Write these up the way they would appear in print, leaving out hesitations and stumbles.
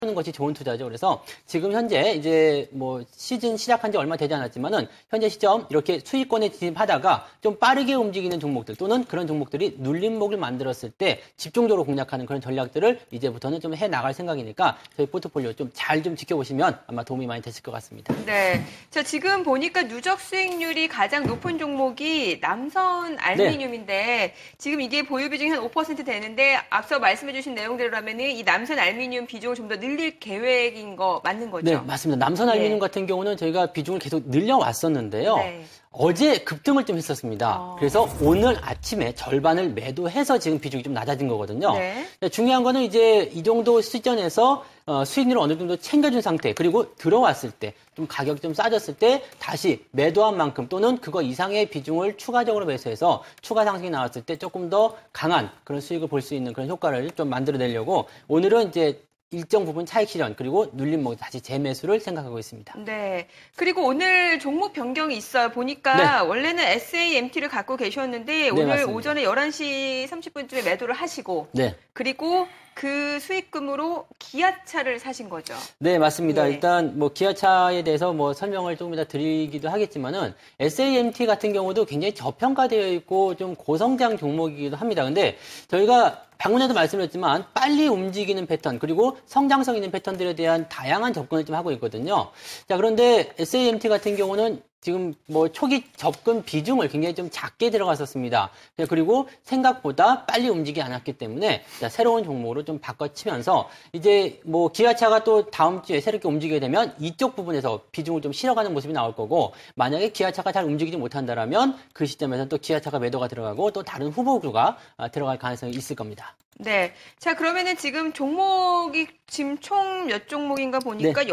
하는 것이 좋은 투자죠. 그래서 지금 현재 이제 뭐 시즌 시작한 지 얼마 되지 않았지만은 현재 시점 이렇게 수익권에 진입하다가 좀 빠르게 움직이는 종목들 또는 그런 종목들이 눌림목을 만들었을 때 집중적으로 공략하는 그런 전략들을 이제부터는 좀 해 나갈 생각이니까 저희 포트폴리오 좀 잘 좀 지켜보시면 아마 도움이 많이 되실 것 같습니다. 네. 자, 지금 보니까 누적 수익률이 가장 높은 종목이 남선 알루미늄인데 지금 이게 보유 비중이 한 5% 되는데 앞서 말씀해 주신 내용대로라면은 이 남선 알루미늄 비중을 좀 더 늘릴 계획인 거 맞는 거죠? 네, 맞습니다. 남선 알루미늄 같은 경우는 저희가 비중을 계속 늘려왔었는데요. 네. 어제 급등을 좀 했었습니다. 그래서 오늘 아침에 절반을 매도해서 지금 비중이 좀 낮아진 거거든요. 네. 중요한 거는 이제 이 정도 시점에서 수익률을 어느 정도 챙겨준 상태 그리고 들어왔을 때 좀 가격이 좀 싸졌을 때 다시 매도한 만큼 또는 그거 이상의 비중을 추가적으로 매수해서 추가 상승이 나왔을 때 조금 더 강한 그런 수익을 볼 수 있는 그런 효과를 좀 만들어내려고 오늘은 이제 일정 부분 차익 실현 그리고 눌림목 다시 재매수를 생각하고 있습니다. 네. 그리고 오늘 종목 변경이 있어요. 보니까 원래는 SAMT를 갖고 계셨는데 오늘 맞습니다. 오전에 11시 30분쯤에 매도를 하시고 그리고 그 수익금으로 기아차를 사신 거죠. 네, 맞습니다. 예. 일단 뭐 기아차에 대해서 뭐 설명을 조금 이따 드리기도 하겠지만은 SAMT 같은 경우도 굉장히 저평가되어 있고 좀 고성장 종목이기도 합니다. 근데 저희가 방금 전에도 말씀드렸지만 빨리 움직이는 패턴 그리고 성장성 있는 패턴들에 대한 다양한 접근을 좀 하고 있거든요. 자, 그런데 SAMT 같은 경우는 지금 뭐 초기 접근 비중을 굉장히 좀 작게 들어갔었습니다. 그리고 생각보다 빨리 움직이지 않았기 때문에 새로운 종목으로 좀 바꿔치면서 이제 뭐 기아차가 또 다음 주에 새롭게 움직이게 되면 이쪽 부분에서 비중을 좀 실어가는 모습이 나올 거고 만약에 기아차가 잘 움직이지 못한다라면 그 시점에서 또 기아차가 매도가 들어가고 또 다른 후보주가 들어갈 가능성이 있을 겁니다. 네. 자, 그러면은 지금 종목이 지금 총 몇 종목인가 보니까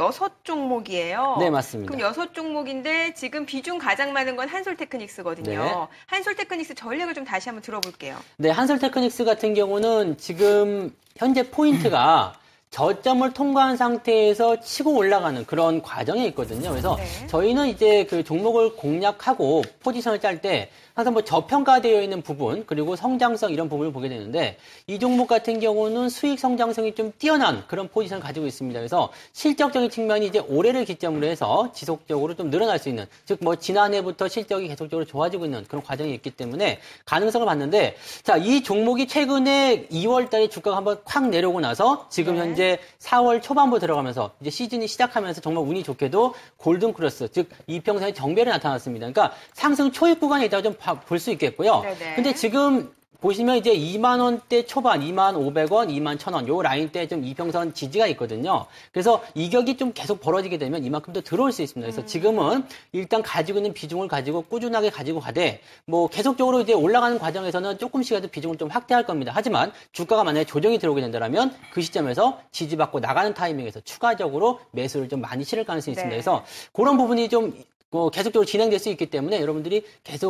6종목이에요. 네, 맞습니다. 그럼 6종목인데 지금 비중 가장 많은 건 한솔테크닉스거든요. 네. 한솔테크닉스 전략을 좀 다시 한번 들어볼게요. 네, 한솔테크닉스 같은 경우는 지금 현재 포인트가 저점을 통과한 상태에서 치고 올라가는 그런 과정에 있거든요. 그래서 저희는 이제 그 종목을 공략하고 포지션을 짤 때 항상 뭐 저평가되어 있는 부분 그리고 성장성 이런 부분을 보게 되는데 이 종목 같은 경우는 수익 성장성이 좀 뛰어난 그런 포지션을 가지고 있습니다. 그래서 실적적인 측면이 이제 올해를 기점으로 해서 지속적으로 좀 늘어날 수 있는 즉 뭐 지난해부터 실적이 계속적으로 좋아지고 있는 그런 과정이 있기 때문에 가능성을 봤는데 자, 이 종목이 최근에 2월 달에 주가가 한번 콱 내려오고 나서 지금 현재 4월 초반부로 들어가면서 이제 시즌이 시작하면서 정말 운이 좋게도 골든 크로스 즉 이평선의 정배를 나타났습니다. 그러니까 상승 초입 구간에 있다가 좀 볼 수 있겠고요. 근데 지금 보시면 이제 2만 원대 초반, 2만 500원, 2만 1,000원 요 라인 때 좀 이평선 지지가 있거든요. 그래서 이격이 좀 계속 벌어지게 되면 이만큼 더 들어올 수 있습니다. 그래서 지금은 일단 가지고 있는 비중을 가지고 꾸준하게 가지고 가되 뭐 계속적으로 이제 올라가는 과정에서는 조금씩이라도 비중을 좀 확대할 겁니다. 하지만 주가가 만약에 조정이 들어오게 된다면 그 시점에서 지지받고 나가는 타이밍에서 추가적으로 매수를 좀 많이 실을 가능성이 있습니다. 그래서 그런 부분이 좀 계속적으로 진행될 수 있기 때문에 여러분들이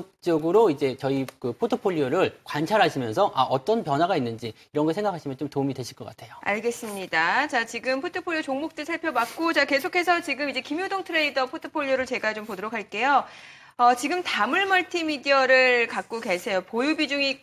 계속적으로 이제 저희 그 포트폴리오를 관찰하시면서 어떤 변화가 있는지 이런 거 생각하시면 좀 도움이 되실 것 같아요. 알겠습니다. 자, 지금 포트폴리오 종목들 살펴봤고, 자, 계속해서 지금 이제 김효동 트레이더 포트폴리오를 제가 좀 보도록 할게요. 지금 다물 멀티미디어를 갖고 계세요. 보유 비중이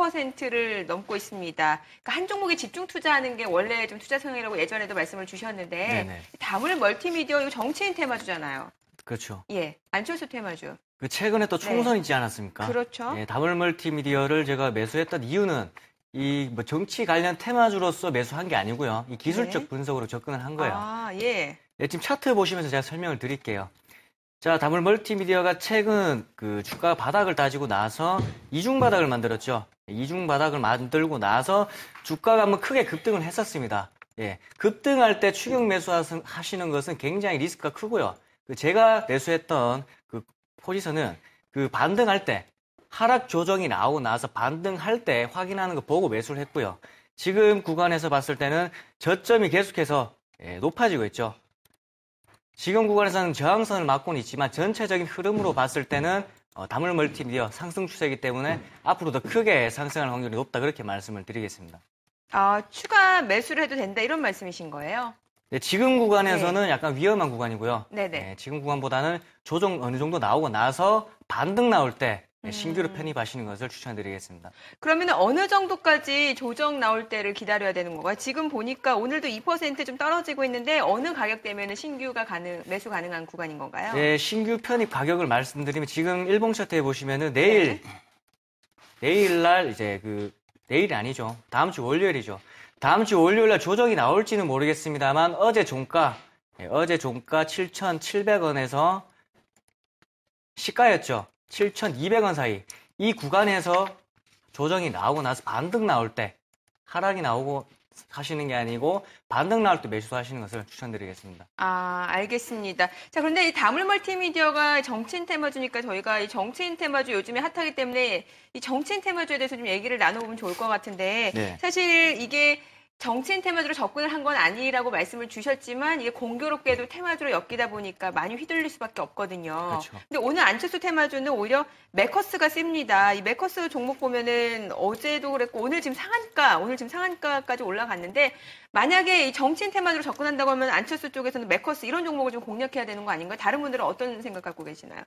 97%를 넘고 있습니다. 그러니까 한 종목에 집중 투자하는 게 원래 좀 투자 성향이라고 예전에도 말씀을 주셨는데, 다물 멀티미디어 이거 정치인 테마주잖아요. 그렇죠. 예, 안철수 테마주. 그 최근에 또 총선 있지 않았습니까? 그렇죠. 예, 다물 멀티미디어를 제가 매수했던 이유는 이 뭐 정치 관련 테마주로서 매수한 게 아니고요. 이 기술적 분석으로 접근을 한 거예요. 예. 네, 지금 차트 보시면서 제가 설명을 드릴게요. 자, 다물 멀티미디어가 최근 그 주가 바닥을 따지고 나서 이중 바닥을 만들었죠. 이중 바닥을 만들고 나서 주가가 한번 크게 급등을 했었습니다. 예, 급등할 때 추격 매수하시는 것은 굉장히 리스크가 크고요. 제가 매수했던 그 포지션은 그 반등할 때 하락 조정이 나오고 나서 반등할 때 확인하는 거 보고 매수를 했고요. 지금 구간에서 봤을 때는 저점이 계속해서 높아지고 있죠. 지금 구간에서는 저항선을 맞고는 있지만 전체적인 흐름으로 봤을 때는 다물 멀티미디어 상승 추세이기 때문에 앞으로 더 크게 상승할 확률이 높다 그렇게 말씀을 드리겠습니다. 추가 매수를 해도 된다 이런 말씀이신 거예요? 네, 지금 구간에서는 약간 위험한 구간이고요. 네네. 지금 구간보다는 조정 어느 정도 나오고 나서 반등 나올 때 신규로 편입하시는 것을 추천드리겠습니다. 그러면 어느 정도까지 조정 나올 때를 기다려야 되는 건가요? 지금 보니까 오늘도 2%좀 떨어지고 있는데 어느 가격대면 신규가 매수 가능한 구간인 건가요? 네, 신규 편입 가격을 말씀드리면 지금 일봉 차트에 보시면은 내일날 이제 내일이 아니죠. 다음 주 월요일이죠. 다음 주 월요일날 조정이 나올지는 모르겠습니다만 어제 종가 7,700원에서 시가였죠. 7,200원 사이. 이 구간에서 조정이 나오고 나서 반등 나올 때 하락이 나오고 하시는 게 아니고 반등 나올 때 매수하시는 것을 추천드리겠습니다. 아, 알겠습니다. 자, 그런데 이 다물 멀티미디어가 정치인 테마주니까 저희가 이 정치인 테마주 요즘에 핫하기 때문에 이 정치인 테마주에 대해서 좀 얘기를 나눠보면 좋을 것 같은데 네. 사실 이게 정치인 테마주로 접근을 한 건 아니라고 말씀을 주셨지만 이게 공교롭게도 테마주로 엮이다 보니까 많이 휘둘릴 수밖에 없거든요. 그렇죠. 근데 오늘 안철수 테마주는 오히려 매커스가 셉니다. 이 매커스 종목 보면은 어제도 그랬고 오늘 지금 상한가까지 올라갔는데 만약에 이 정치인 테마주로 접근한다고 하면 안철수 쪽에서는 매커스 이런 종목을 좀 공략해야 되는 거 아닌가요? 다른 분들은 어떤 생각 갖고 계시나요?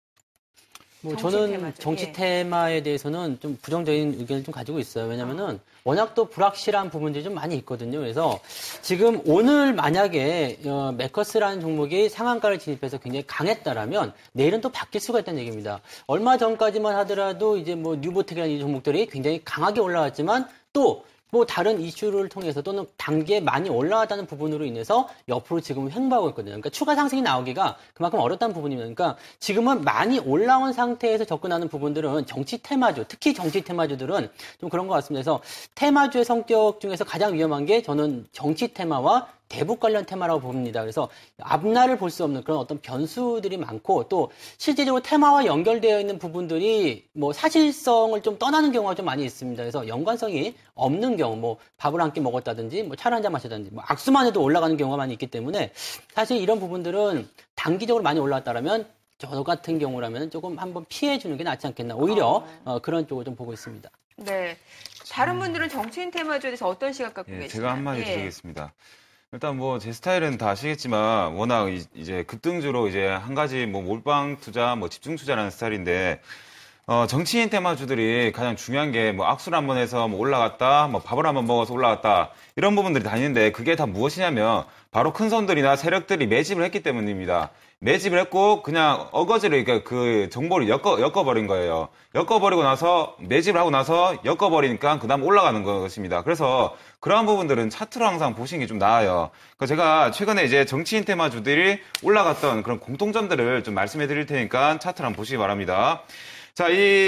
저는 테마죠. 정치 예. 테마에 대해서는 좀 부정적인 의견을 좀 가지고 있어요. 왜냐면은 워낙 또 불확실한 부분들이 좀 많이 있거든요. 그래서 지금 오늘 만약에 매커스라는 종목이 상한가를 진입해서 굉장히 강했다라면 내일은 또 바뀔 수가 있다는 얘기입니다. 얼마 전까지만 하더라도 이제 뭐 뉴보텍이라는 이 종목들이 굉장히 강하게 올라왔지만 또 뭐 다른 이슈를 통해서 또는 단계에 많이 올라왔다는 부분으로 인해서 옆으로 지금 횡보하고 있거든요. 그러니까 추가 상승이 나오기가 그만큼 어렵다는 부분입니다. 그러니까 지금은 많이 올라온 상태에서 접근하는 부분들은 정치 테마주, 특히 정치 테마주들은 좀 그런 것 같습니다. 그래서 테마주의 성격 중에서 가장 위험한 게 저는 정치 테마와 대북 관련 테마라고 봅니다. 그래서 앞날을 볼 수 없는 그런 어떤 변수들이 많고 또 실제적으로 테마와 연결되어 있는 부분들이 뭐 사실성을 좀 떠나는 경우가 좀 많이 있습니다. 그래서 연관성이 없는 경우, 뭐 밥을 한 끼 먹었다든지, 뭐 차를 한 잔 마셨다든지, 뭐 악수만 해도 올라가는 경우가 많이 있기 때문에 사실 이런 부분들은 단기적으로 많이 올라왔다라면 저 같은 경우라면 조금 한번 피해 주는 게 낫지 않겠나. 오히려 그런 쪽을 좀 보고 있습니다. 네. 다른 분들은 정치인 테마주에 대해서 어떤 시각 갖고 예, 계시나요? 제가 한마디 드리겠습니다. 일단 뭐 제 스타일은 다 아시겠지만 워낙 이제 급등주로 이제 한 가지 뭐 몰빵 투자, 뭐 집중 투자라는 스타일인데 정치인 테마주들이 가장 중요한 게 뭐 악수를 한번 해서 뭐 올라갔다, 뭐 밥을 한번 먹어서 올라갔다 이런 부분들이 다니는데 그게 다 무엇이냐면 바로 큰 손들이나 세력들이 매집을 했기 때문입니다. 매집을 했고 그냥 어거지로 그 정보를 엮어버린 거예요. 엮어버리고 나서 매집을 하고 나서 엮어버리니까 그다음 올라가는 것입니다. 그래서 그러한 부분들은 차트로 항상 보시는 게 좀 나아요. 그러니까 제가 최근에 이제 정치인 테마주들이 올라갔던 그런 공통점들을 좀 말씀해 드릴 테니까 차트를 한번 보시기 바랍니다. 자,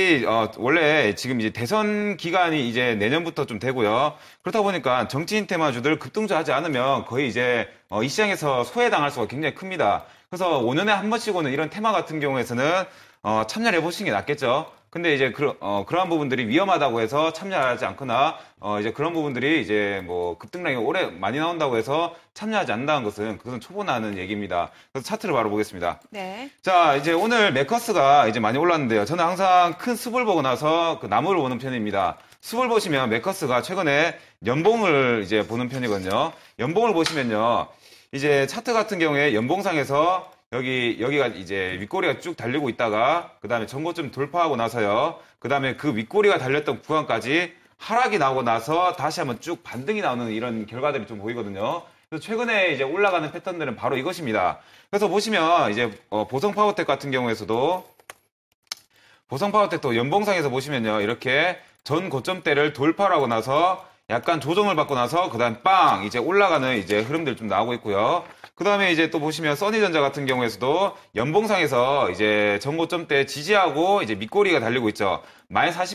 원래 지금 이제 대선 기간이 이제 내년부터 좀 되고요. 그렇다 보니까 정치인 테마주들 급등주 하지 않으면 거의 이제 이 시장에서 소외당할 수가 굉장히 큽니다. 그래서 5년에 한 번씩 오는 이런 테마 같은 경우에서는 참여를 해보시는 게 낫겠죠. 근데 이제 그러한 부분들이 위험하다고 해서 참여하지 않거나 이제 그런 부분들이 이제 뭐 급등량이 오래 많이 나온다고 해서 참여하지 않는다는 것은 그것은 초보나는 얘기입니다. 그래서 차트를 바로 보겠습니다. 네. 자, 이제 오늘 매커스가 이제 많이 올랐는데요. 저는 항상 큰 숲을 보고 나서 그 나무를 보는 편입니다. 숲을 보시면 매커스가 최근에 연봉을 이제 보는 편이거든요. 연봉을 보시면요. 이제 차트 같은 경우에 연봉상에서 여기가 이제 윗꼬리가 쭉 달리고 있다가 그 다음에 전고점 돌파하고 나서요. 그 다음에 그 윗꼬리가 달렸던 구간까지 하락이 나오고 나서 다시 한번 쭉 반등이 나오는 이런 결과들이 좀 보이거든요. 그래서 최근에 이제 올라가는 패턴들은 바로 이것입니다. 그래서 보시면 이제 보성 파워텍 같은 경우에서도 보성 파워텍도 연봉상에서 보시면요. 이렇게 전 고점대를 돌파를 하고 나서 약간 조정을 받고 나서 그다음 빵 이제 올라가는 이제 흐름들 좀 나오고 있고요. 그다음에 이제 또 보시면 써니전자 같은 경우에서도 연봉상에서 이제 전고점대 지지하고 이제 밑꼬리가 달리고 있죠. 마이너스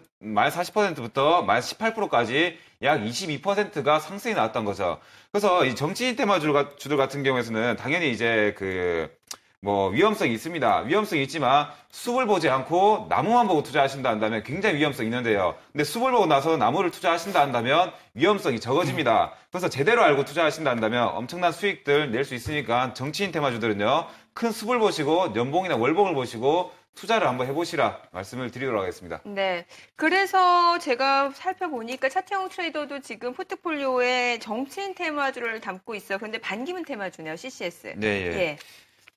40%부터 마이너스 18%까지 약 22%가 상승이 나왔던 거죠. 그래서 이 정치인 테마주들 같은 경우에서는 당연히 이제 뭐 위험성이 있습니다. 위험성이 있지만 숲을 보지 않고 나무만 보고 투자하신다 한다면 굉장히 위험성이 있는데요. 근데 숲을 보고 나서 나무를 투자하신다 한다면 위험성이 적어집니다. 그래서 제대로 알고 투자하신다 한다면 엄청난 수익들 낼 수 있으니까 정치인 테마주들은요. 큰 숲을 보시고 연봉이나 월봉을 보시고 투자를 한번 해보시라 말씀을 드리도록 하겠습니다. 네. 그래서 제가 살펴보니까 차태용 트레이더도 지금 포트폴리오에 정치인 테마주를 담고 있어요. 그런데 반기문 테마주네요. CCS. 네, 예. 예.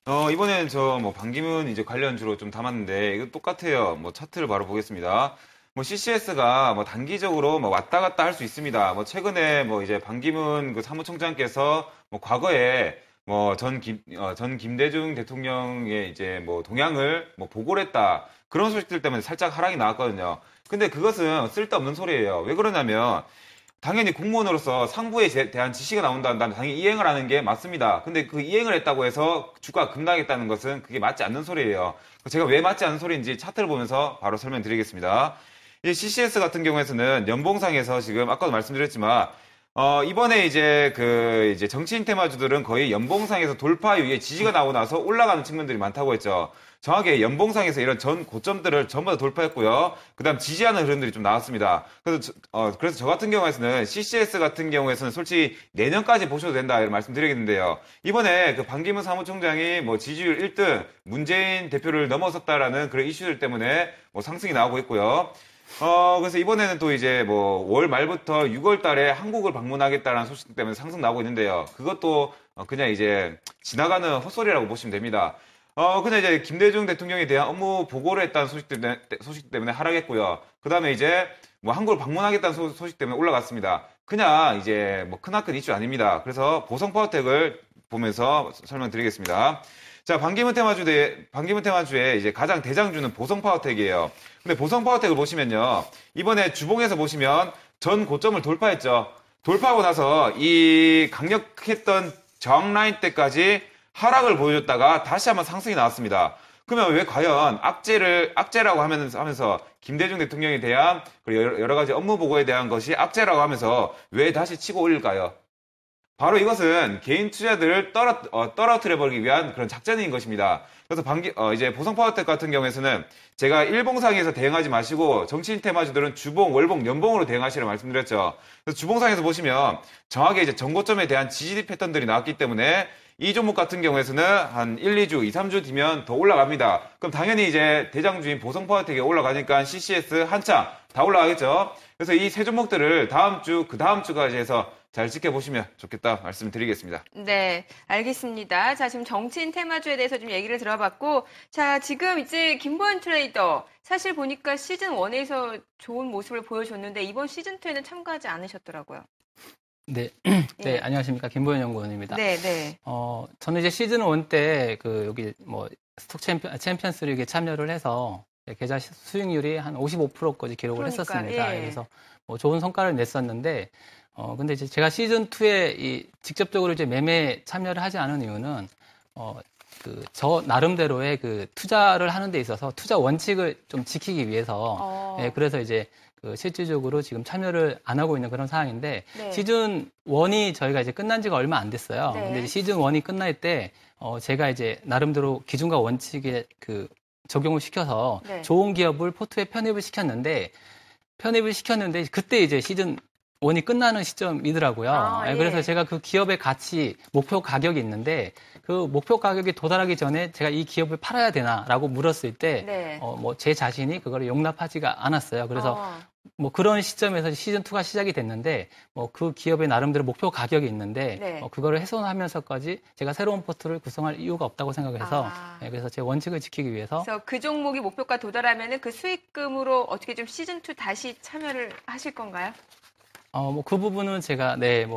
이번엔 저 뭐 반기문 이제 관련 주로 좀 담았는데 이거 똑같아요. 뭐 차트를 바로 보겠습니다. 뭐 CCS가 뭐 단기적으로 뭐 왔다 갔다 할 수 있습니다. 뭐 최근에 뭐 이제 반기문 그 사무총장께서 뭐 과거에 뭐 전 김대중 대통령의 이제 뭐 동향을 뭐 보고를 했다. 그런 소식들 때문에 살짝 하락이 나왔거든요. 근데 그것은 쓸데없는 소리예요. 왜 그러냐면 당연히 공무원으로서 상부에 대한 지시가 나온다면 당연히 이행을 하는 게 맞습니다. 근데 그 이행을 했다고 해서 주가가 급락했다는 것은 그게 맞지 않는 소리예요. 제가 왜 맞지 않는 소리인지 차트를 보면서 바로 설명드리겠습니다. 이 CCS 같은 경우에서는 연봉상에서 지금 아까도 말씀드렸지만 이번에 이제 정치인 테마주들은 거의 연봉상에서 돌파 이후에 지지가 나오고 나서 올라가는 측면들이 많다고 했죠. 정확하게 연봉상에서 이런 전 고점들을 전부 다 돌파했고요. 그 다음 지지하는 흐름들이 좀 나왔습니다. 그래서 저 같은 경우에서는 CCS 같은 경우에서는 솔직히 내년까지 보셔도 된다 이런 말씀 드리겠는데요. 이번에 그 반기문 사무총장이 뭐 지지율 1등 문재인 대표를 넘어섰다라는 그런 이슈들 때문에 뭐 상승이 나오고 있고요. 그래서 이번에는 또 이제 뭐 월 말부터 6월 달에 한국을 방문하겠다는 소식 때문에 상승 나오고 있는데요. 그것도 그냥 이제 지나가는 헛소리라고 보시면 됩니다. 그냥 이제 김대중 대통령에 대한 업무 보고를 했다는 소식 때문에 하락했고요. 그 다음에 이제 뭐 한국을 방문하겠다는 소식 때문에 올라갔습니다. 그냥 이제 뭐 크나큰 이슈 아닙니다. 그래서 보성파워텍을 보면서 설명드리겠습니다. 자, 반기문 테마주의 이제 가장 대장주는 보성파워텍이에요. 근데 보성파워텍을 보시면요. 이번에 주봉에서 보시면 전 고점을 돌파했죠. 돌파하고 나서 이 강력했던 저항 라인 때까지 하락을 보여줬다가 다시 한번 상승이 나왔습니다. 그러면 왜 과연 악재라고 하면서 김대중 대통령에 대한 그리고 여러 가지 업무 보고에 대한 것이 악재라고 하면서 왜 다시 치고 올릴까요? 바로 이것은 개인 투자들을 떨어뜨려버리기 위한 그런 작전인 것입니다. 그래서 이제 보성파워텍 같은 경우에서는 제가 일봉상에서 대응하지 마시고 정치인 테마주들은 주봉, 월봉, 연봉으로 대응하시라고 말씀드렸죠. 그래서 주봉상에서 보시면 정확하게 이제 전고점에 대한 지지 패턴들이 나왔기 때문에 이 종목 같은 경우에서는 한 1, 2주, 2, 3주 뒤면 더 올라갑니다. 그럼 당연히 이제 대장주인 보성파워텍이 올라가니까 CCS 한창 다 올라가겠죠. 그래서 이 세 종목들을 다음 주, 그 다음 주까지 해서 잘 지켜보시면 좋겠다 말씀드리겠습니다. 네, 알겠습니다. 자, 지금 정치인 테마주에 대해서 좀 얘기를 들어봤고, 자, 지금 이제 김보현 트레이더, 사실 보니까 시즌 1에서 좋은 모습을 보여줬는데, 이번 시즌 2에는 참가하지 않으셨더라고요. 네. 네, 안녕하십니까. 김보현 연구원입니다. 네, 네. 저는 이제 시즌 1 때 여기 뭐 스톡 챔피언스 리그에 참여를 해서 계좌 수익률이 한 55%까지 기록을 그러니까, 했었습니다. 예. 그래서 뭐 좋은 성과를 냈었는데, 근데 이제 제가 시즌 2에 직접적으로 이제 매매에 참여를 하지 않은 이유는, 저 나름대로의 투자를 하는 데 있어서 투자 원칙을 좀 지키기 위해서, 그래서 이제 실질적으로 지금 참여를 안 하고 있는 그런 상황인데, 네. 시즌 1이 저희가 이제 끝난 지가 얼마 안 됐어요. 네. 근데 이제 시즌 1이 끝날 때, 제가 이제 나름대로 기준과 원칙에 적용을 시켜서 네. 좋은 기업을 포트에 편입을 시켰는데 그때 이제 시즌 1이 끝나는 시점이더라고요. 예. 그래서 제가 그 기업의 가치, 목표 가격이 있는데 그 목표 가격이 도달하기 전에 제가 이 기업을 팔아야 되나라고 물었을 때, 네. 제 자신이 그거를 용납하지가 않았어요. 그래서 뭐 그런 시점에서 시즌 2가 시작이 됐는데, 그 기업의 나름대로 목표 가격이 있는데, 네. 그거를 훼손하면서까지 제가 새로운 포트를 구성할 이유가 없다고 생각해서, 그래서 제 원칙을 지키기 위해서. 그래서 그 종목이 목표가 도달하면은 그 수익금으로 어떻게 좀 시즌 2 다시 참여를 하실 건가요? 그 부분은 제가, 네.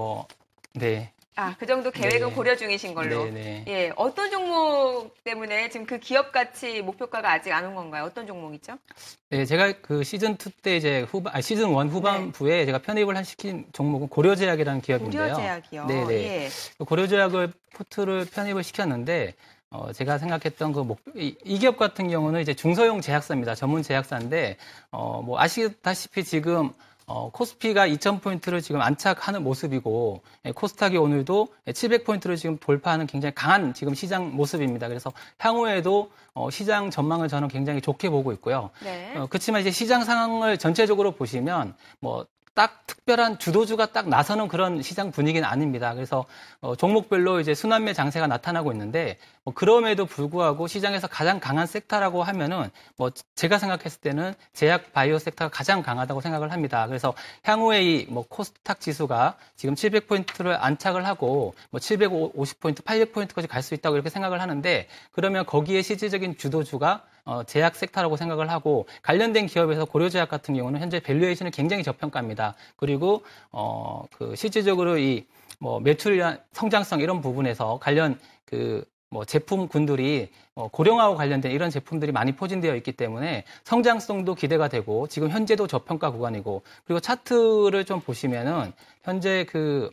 그 정도 계획은 네. 고려 중이신 걸로. 네. 예, 어떤 종목 때문에 지금 그 기업 가치 목표가가 아직 안 온 건가요? 어떤 종목이죠? 네, 제가 시즌 2 때 이제 시즌 1 후반부에 제가 편입을 시킨 종목은 고려제약이라는 기업인데요. 고려제약이요. 네네. 예. 고려제약을 포트를 편입을 시켰는데, 제가 생각했던 이 기업 같은 경우는 이제 중소형 제약사입니다. 전문 제약사인데, 뭐 아시다시피 지금 코스피가 2,000포인트를 지금 안착하는 모습이고, 코스닥이 오늘도 700포인트를 지금 돌파하는 굉장히 강한 지금 시장 모습입니다. 그래서 향후에도 시장 전망을 저는 굉장히 좋게 보고 있고요. 네. 그렇지만 이제 시장 상황을 전체적으로 보시면, 딱 특별한 주도주가 딱 나서는 그런 시장 분위기는 아닙니다. 그래서 종목별로 이제 순환매 장세가 나타나고 있는데 뭐 그럼에도 불구하고 시장에서 가장 강한 섹터라고 하면은 뭐 제가 생각했을 때는 제약 바이오 섹터가 가장 강하다고 생각을 합니다. 그래서 향후에 이 뭐 코스닥 지수가 지금 700포인트를 안착을 하고 뭐 750포인트, 800포인트까지 갈 수 있다고 이렇게 생각을 하는데 그러면 거기에 실질적인 주도주가 제약 섹터라고 생각을 하고 관련된 기업에서 고려제약 같은 경우는 현재 밸류에이션이 굉장히 저평가입니다. 그리고 그 실질적으로 이 뭐 매출이나 성장성 이런 부분에서 관련 그 뭐 제품군들이 고령화와 관련된 이런 제품들이 많이 포진되어 있기 때문에 성장성도 기대가 되고 지금 현재도 저평가 구간이고 그리고 차트를 좀 보시면은 현재 그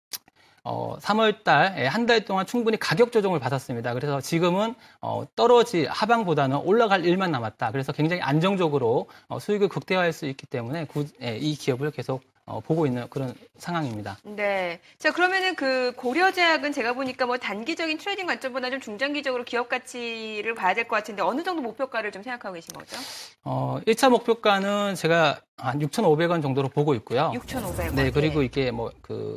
3월 달, 한 달 동안 충분히 가격 조정을 받았습니다. 그래서 지금은, 하방보다는 올라갈 일만 남았다. 그래서 굉장히 안정적으로 수익을 극대화할 수 있기 때문에 이 기업을 계속 보고 있는 그런 상황입니다. 네. 자, 그러면은 그 고려제약은 제가 보니까 뭐 단기적인 트레이딩 관점보다 좀 중장기적으로 기업 가치를 봐야 될 것 같은데 어느 정도 목표가를 좀 생각하고 계신 거죠? 1차 목표가는 제가 한 6,500원 정도로 보고 있고요. 6,500원. 네, 그리고 이게 뭐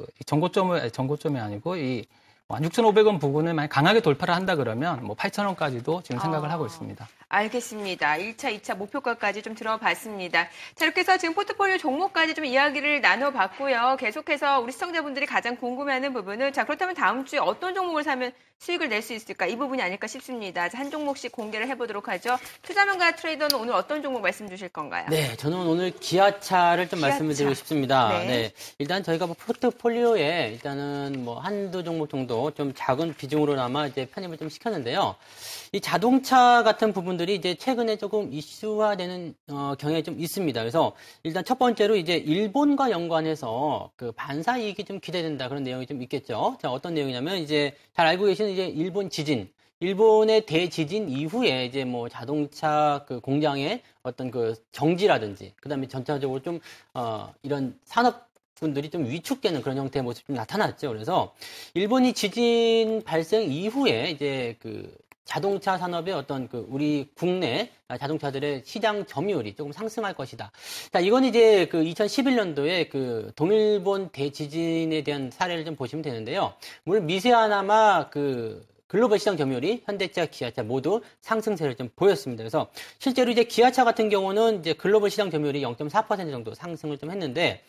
전고점이 아니고 한 6,500원 부분을 만약 강하게 돌파를 한다 그러면 뭐 8,000원까지도 지금 생각을 하고 있습니다. 알겠습니다. 1차, 2차 목표가까지 좀 들어봤습니다. 자, 이렇게 해서 지금 포트폴리오 종목까지 좀 이야기를 나눠봤고요. 계속해서 우리 시청자분들이 가장 궁금해하는 부분은 자, 그렇다면 다음 주에 어떤 종목을 사면 수익을 낼 수 있을까? 이 부분이 아닐까 싶습니다. 자, 한 종목씩 공개를 해보도록 하죠. 투자명가 트레이더는 오늘 어떤 종목 말씀 주실 건가요? 네, 저는 오늘 기아차를 좀 말씀을 드리고 싶습니다. 네. 네. 일단 저희가 뭐 포트폴리오에 일단은 뭐 한두 종목 정도 좀 작은 비중으로나마 이제 편입을 좀 시켰는데요. 이 자동차 같은 부분들이 이제 최근에 조금 이슈화되는 경향이 좀 있습니다. 그래서 일단 첫 번째로 이제 일본과 연관해서 그 반사 이익이 좀 기대된다 그런 내용이 좀 있겠죠. 자, 어떤 내용이냐면 이제 잘 알고 계시는 이제 일본 지진. 일본의 대지진 이후에 이제 뭐 자동차 그 공장의 어떤 그 정지라든지 그다음에 전체적으로 좀 이런 산업 분들이 좀 위축되는 그런 형태의 모습이 좀 나타났죠. 그래서 일본이 지진 발생 이후에 이제 그 자동차 산업의 어떤 그 우리 국내 자동차들의 시장 점유율이 조금 상승할 것이다. 자, 이건 이제 그 2011년도에 그 동일본 대지진에 대한 사례를 좀 보시면 되는데요. 물론 미세하나마 그 글로벌 시장 점유율이 현대차, 기아차 모두 상승세를 좀 보였습니다. 그래서 실제로 이제 기아차 같은 경우는 이제 글로벌 시장 점유율이 0.4% 정도 상승을 좀 했는데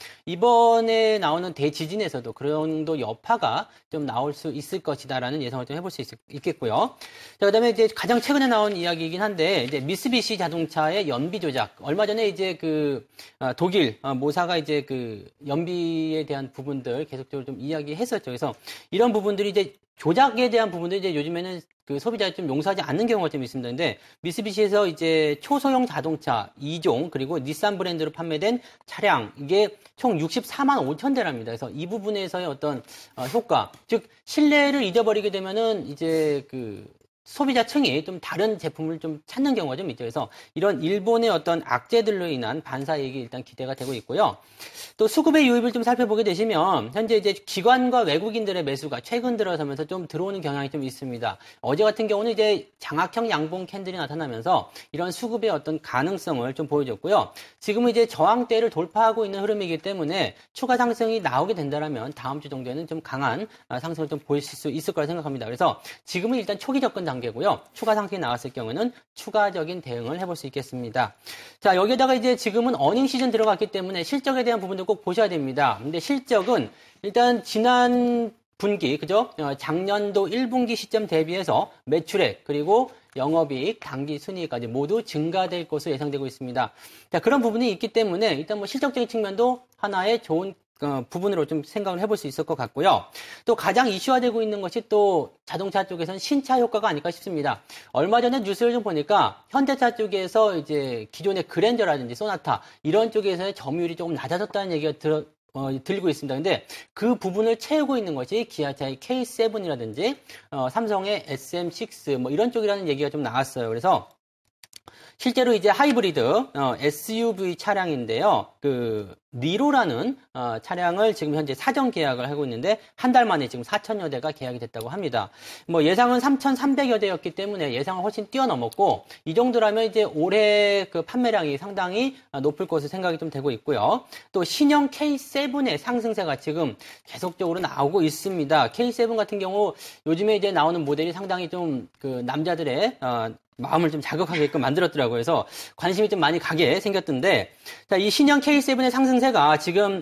이번에 나오는 대지진에서도 그런 정도 여파가 좀 나올 수 있을 것이다라는 예상을 좀 해볼 수 있겠고요. 자, 그다음에 이제 가장 최근에 나온 이야기이긴 한데 이제 미쓰비시 자동차의 연비 조작. 얼마 전에 이제 그 독일 모사가 이제 그 연비에 대한 부분들 계속적으로 좀 이야기했었죠. 그래서 이런 부분들이 이제 조작에 대한 부분들이 이제 요즘에는 그 소비자를 좀 용서하지 않는 경우가 좀 있습니다. 근데 미쓰비시에서 이제 초소형 자동차 2종 그리고 닛산 브랜드로 판매된 차량 이게 총 64만 5천 대랍니다. 그래서 이 부분에서의 어떤 효과, 즉 신뢰를 잊어버리게 되면은 이제 그 소비자층이 좀 다른 제품을 좀 찾는 경우가 좀 있죠. 그래서 이런 일본의 어떤 악재들로 인한 반사이익이 일단 기대가 되고 있고요. 또 수급의 유입을 좀 살펴보게 되시면 현재 이제 기관과 외국인들의 매수가 최근 들어서면서 좀 들어오는 경향이 좀 있습니다. 어제 같은 경우는 이제 장악형 양봉 캔들이 나타나면서 이런 수급의 어떤 가능성을 좀 보여줬고요. 지금은 이제 저항대를 돌파하고 있는 흐름이기 때문에 추가 상승이 나오게 된다면 다음 주 정도에는 좀 강한 상승을 좀 보이실 수 있을 거라 생각합니다. 그래서 지금은 일단 초기 접근 단계고요. 추가 상승이 나왔을 경우는 추가적인 대응을 해볼 수 있겠습니다. 자, 여기에다가 이제 지금은 어닝 시즌 들어갔기 때문에 실적에 대한 부분도 꼭 보셔야 됩니다. 근데 실적은 일단 지난 분기, 그죠? 작년도 1분기 시점 대비해서 매출액, 그리고 영업이익, 당기 순이익까지 모두 증가될 것으로 예상되고 있습니다. 자, 그런 부분이 있기 때문에 일단 뭐 실적적인 측면도 하나의 좋은 부분으로 좀 생각을 해볼 수 있을 것 같고요. 또 가장 이슈화되고 있는 것이 또 자동차 쪽에서는 신차 효과가 아닐까 싶습니다. 얼마 전에 뉴스를 좀 보니까 현대차 쪽에서 이제 기존의 그랜저라든지 소나타 이런 쪽에서의 점유율이 조금 낮아졌다는 얘기가 들리고 있습니다. 근데 그 부분을 채우고 있는 것이 기아차의 K7이라든지 삼성의 SM6 뭐 이런 쪽이라는 얘기가 좀 나왔어요. 그래서 실제로 이제 하이브리드 SUV 차량인데요. 그 니로라는 차량을 지금 현재 사전 계약을 하고 있는데 한 달 만에 지금 4천여 대가 계약이 됐다고 합니다. 뭐 예상은 3,300여 대였기 때문에 예상을 훨씬 뛰어넘었고 이 정도라면 이제 올해 그 판매량이 상당히 높을 것으로 생각이 좀 되고 있고요. 또 신형 K7의 상승세가 지금 계속적으로 나오고 있습니다. K7 같은 경우 요즘에 이제 나오는 모델이 상당히 좀 그 남자들의 마음을 좀 자극하게끔 만들었더라고요. 그래서 관심이 좀 많이 가게 생겼던데, 자, 이 신형 K7의 상승세가 지금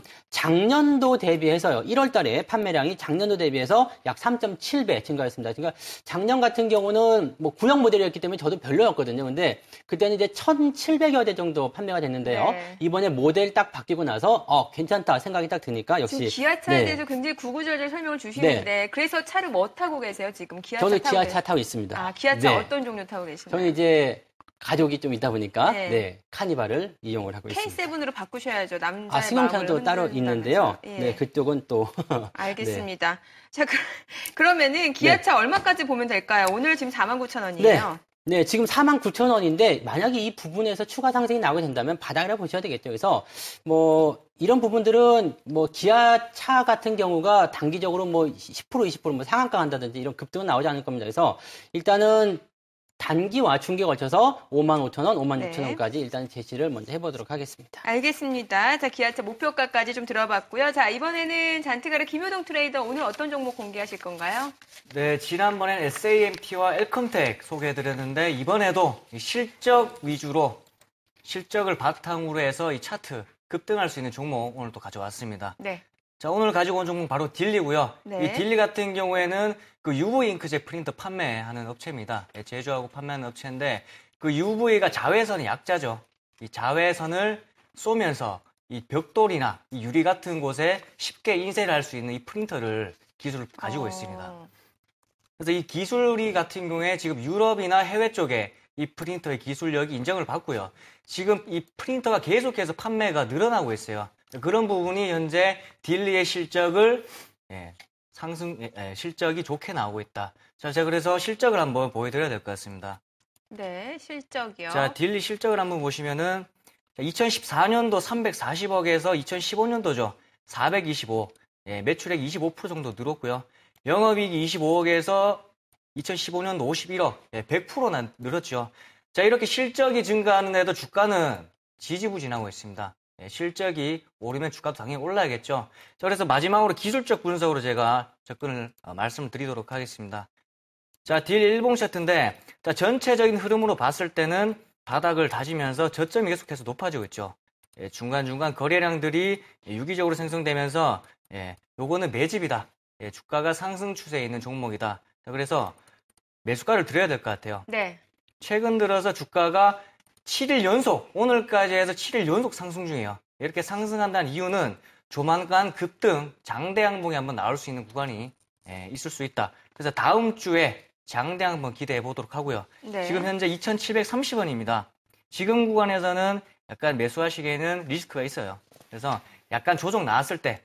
작년도 대비해서요, 1월 달에 판매량이 작년도 대비해서 약 3.7배 증가했습니다. 그러니까 작년 같은 경우는 뭐 구형 모델이었기 때문에 저도 별로였거든요. 근데 그때는 이제 1,700여 대 정도 판매가 됐는데요. 네. 이번에 모델 딱 바뀌고 나서, 괜찮다 생각이 딱 드니까 역시. 지금 기아차에 네. 대해서 굉장히 구구절절 설명을 주시는데, 그래서 차를 뭐 타고 계세요, 지금? 기아차 저는 타고 기아차 타고 있습니다. 아, 기아차 네. 어떤 종류 타고 계시나요? 저는 이제 가족이 좀 있다 보니까 네. 카니발을 이용을 하고 있습니다. K7으로 바꾸셔야죠. 남자의 승용차도 마음을 따로 흔든다면서. 있는데요. 예. 네, 그쪽은 또 알겠습니다. 자, 그러면은 기아차 얼마까지 보면 될까요? 오늘 지금 49,000원이에요. 네, 지금 49,000원인데 만약에 이 부분에서 추가 상승이 나오게 된다면 바닥이라 보셔야 되겠죠. 그래서 뭐 이런 부분들은 뭐 기아차 같은 경우가 단기적으로 뭐 10% 20% 뭐 상한가 한다든지 이런 급등은 나오지 않을 겁니다. 그래서 일단은 단기와 중기에 걸쳐서 55,000원, 56,000원까지 일단 제시를 먼저 해보도록 하겠습니다. 알겠습니다. 자, 기아차 목표가까지 좀 들어봤고요. 자, 이번에는 잔티가르 김효동 트레이더 오늘 어떤 종목 공개하실 건가요? 네, 지난번엔 SAMT와 엘컴텍 소개해드렸는데 이번에도 실적 위주로 실적을 바탕으로 해서 이 차트 급등할 수 있는 종목 오늘 또 가져왔습니다. 네. 자, 오늘 가지고 온 종목 바로 딜리고요. 네. 이 딜리 같은 경우에는 그 UV 잉크젯 프린터 판매하는 업체입니다. 제조하고 판매하는 업체인데 그 UV가 자외선의 약자죠. 이 자외선을 쏘면서 이 벽돌이나 이 유리 같은 곳에 쉽게 인쇄를 할 수 있는 이 프린터를 기술을 가지고 있습니다. 그래서 이 기술이 같은 경우에 지금 유럽이나 해외 쪽에 이 프린터의 기술력이 인정을 받고요. 지금 이 프린터가 계속해서 판매가 늘어나고 있어요. 그런 부분이 현재 딜리의 실적을 실적이 좋게 나오고 있다. 자, 제가 그래서 실적을 한번 보여드려야 될 것 같습니다. 네, 실적이요. 자, 딜리 실적을 한번 보시면은 2014년도 340억에서 2015년도죠. 425, 매출액 25% 정도 늘었고요. 영업이익이 25억에서 2015년도 51억, 100%나 늘었죠. 자, 이렇게 실적이 증가하는데도 주가는 지지부진하고 있습니다. 실적이 오르면 주가도 당연히 올라야겠죠. 자, 그래서 마지막으로 기술적 분석으로 제가 접근을 말씀을 드리도록 하겠습니다. 자, 딜 일봉 차트인데, 자, 전체적인 흐름으로 봤을 때는 바닥을 다지면서 저점이 계속해서 높아지고 있죠. 중간중간 거래량들이 유기적으로 생성되면서, 요거는 매집이다. 주가가 상승 추세에 있는 종목이다. 자, 그래서 매수가를 드려야 될 것 같아요. 네. 최근 들어서 주가가 7일 연속, 오늘까지 해서 7일 연속 상승 중이에요. 이렇게 상승한다는 이유는 조만간 급등, 장대 양봉이 한번 나올 수 있는 구간이 있을 수 있다. 그래서 다음 주에 장대 한번 기대해 보도록 하고요. 네. 지금 현재 2,730원입니다. 지금 구간에서는 약간 매수하시기에는 리스크가 있어요. 그래서 약간 조정 나왔을 때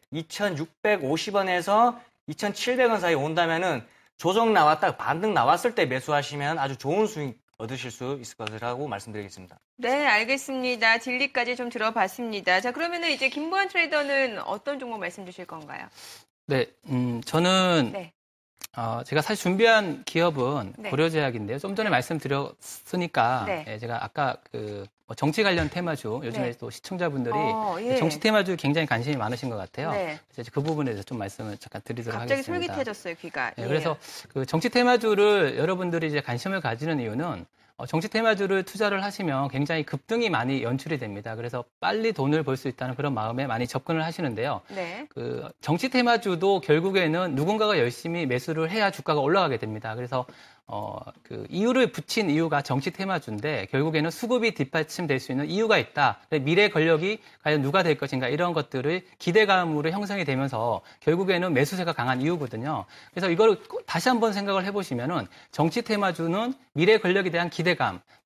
2,650원에서 2,700원 사이 온다면은 조정 나왔다, 반등 나왔을 때 매수하시면 아주 좋은 수익 얻으실 수 있을 것이라고 말씀드리겠습니다. 네, 알겠습니다. 딜리까지 좀 들어봤습니다. 자, 그러면은 이제 김보현 트레이더는 어떤 종목 말씀 주실 건가요? 네, 저는 네. 제가 사실 준비한 기업은 네. 고려제약인데요. 좀 전에 말씀드렸으니까 네. 제가 아까 뭐 정치 관련 테마주 요즘에 네. 또 시청자분들이 예. 정치 테마주 굉장히 관심이 많으신 것 같아요. 네. 그래서 그 부분에 대해서 좀 말씀을 잠깐 드리도록 갑자기 하겠습니다. 솔깃해졌어요, 귀가. 네, 예. 그래서 그 정치 테마주를 여러분들이 이제 관심을 가지는 이유는 정치 테마주를 투자를 하시면 굉장히 급등이 많이 연출이 됩니다. 그래서 빨리 돈을 벌 수 있다는 그런 마음에 많이 접근을 하시는데요. 네. 그 정치 테마주도 결국에는 누군가가 열심히 매수를 해야 주가가 올라가게 됩니다. 그래서 그 이유를 붙인 이유가 정치 테마주인데 결국에는 수급이 뒷받침될 수 있는 이유가 있다. 미래 권력이 과연 누가 될 것인가 이런 것들을 기대감으로 형성이 되면서 결국에는 매수세가 강한 이유거든요. 그래서 이걸 다시 한번 생각을 해보시면은 정치 테마주는 미래 권력에 대한 기대감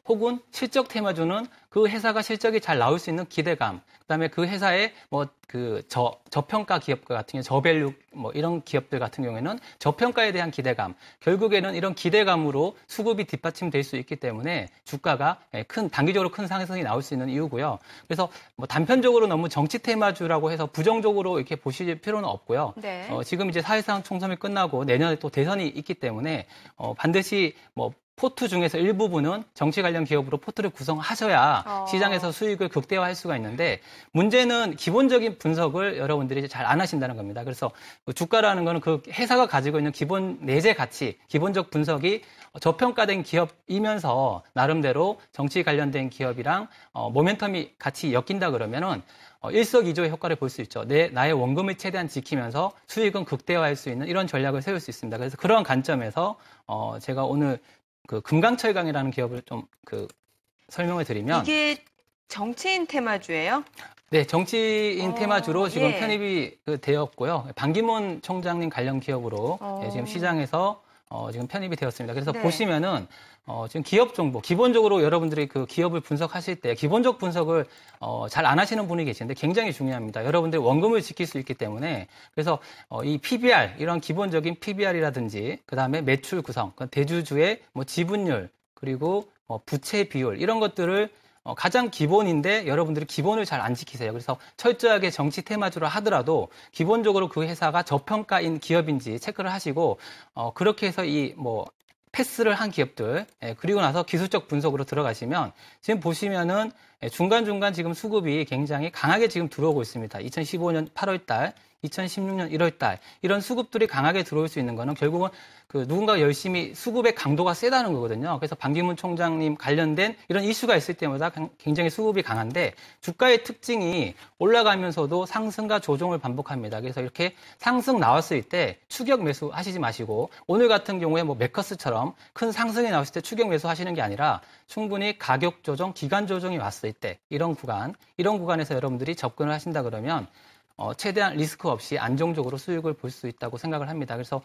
혹은 실적 테마주는 그 회사가 실적이 잘 나올 수 있는 기대감, 그다음에 그 회사의 뭐 그 저평가 기업 같은 경우 저밸류 뭐 이런 기업들 같은 경우에는 저평가에 대한 기대감, 결국에는 이런 기대감으로 수급이 뒷받침될 수 있기 때문에 주가가 단기적으로 큰 상승이 나올 수 있는 이유고요. 그래서 뭐 단편적으로 너무 정치 테마주라고 해서 부정적으로 이렇게 보실 필요는 없고요. 네. 지금 이제 사회상 총선이 끝나고 내년에 또 대선이 있기 때문에 반드시 뭐 포트 중에서 일부분은 정치 관련 기업으로 포트를 구성하셔야 시장에서 수익을 극대화할 수가 있는데 문제는 기본적인 분석을 여러분들이 잘 안 하신다는 겁니다. 그래서 주가라는 거는 그 회사가 가지고 있는 기본 내재 가치, 기본적 분석이 저평가된 기업이면서 나름대로 정치 관련된 기업이랑 모멘텀이 같이 엮인다 그러면은 일석이조의 효과를 볼 수 있죠. 나의 원금을 최대한 지키면서 수익은 극대화할 수 있는 이런 전략을 세울 수 있습니다. 그래서 그런 관점에서 제가 오늘 그 금강철강이라는 기업을 좀 설명을 드리면 이게 정치인 테마주예요? 네, 정치인 테마주로 지금 예. 편입이 되었고요. 반기문 총장님 관련 기업으로 지금 시장에서 지금 편입이 되었습니다. 그래서 네. 보시면은 지금 기업 정보, 기본적으로 여러분들이 그 기업을 분석하실 때 기본적 분석을 잘 안 하시는 분이 계시는데 굉장히 중요합니다. 여러분들이 원금을 지킬 수 있기 때문에 그래서 이 PBR 이런 기본적인 PBR이라든지 그 다음에 매출 구성, 대주주의 뭐 지분율 그리고 부채 비율 이런 것들을 가장 기본인데 여러분들이 기본을 잘 안 지키세요. 그래서 철저하게 정치 테마주로 하더라도 기본적으로 그 회사가 저평가인 기업인지 체크를 하시고 그렇게 해서 패스를 한 기업들 그리고 나서 기술적 분석으로 들어가시면 지금 보시면은 중간중간 지금 수급이 굉장히 강하게 지금 들어오고 있습니다. 2015년 8월 달, 2016년 1월 달 이런 수급들이 강하게 들어올 수 있는 거는 결국은 누군가 열심히 수급의 강도가 세다는 거거든요. 그래서 반기문 총장님 관련된 이런 이슈가 있을 때마다 굉장히 수급이 강한데 주가의 특징이 올라가면서도 상승과 조정을 반복합니다. 그래서 이렇게 상승 나왔을 때 추격 매수 하시지 마시고 오늘 같은 경우에 메커스처럼 큰 상승이 나왔을 때 추격 매수 하시는 게 아니라 충분히 가격 조정, 기간 조정이 왔을 때 이런 구간에서 여러분들이 접근을 하신다 그러면 최대한 리스크 없이 안정적으로 수익을 볼 수 있다고 생각을 합니다. 그래서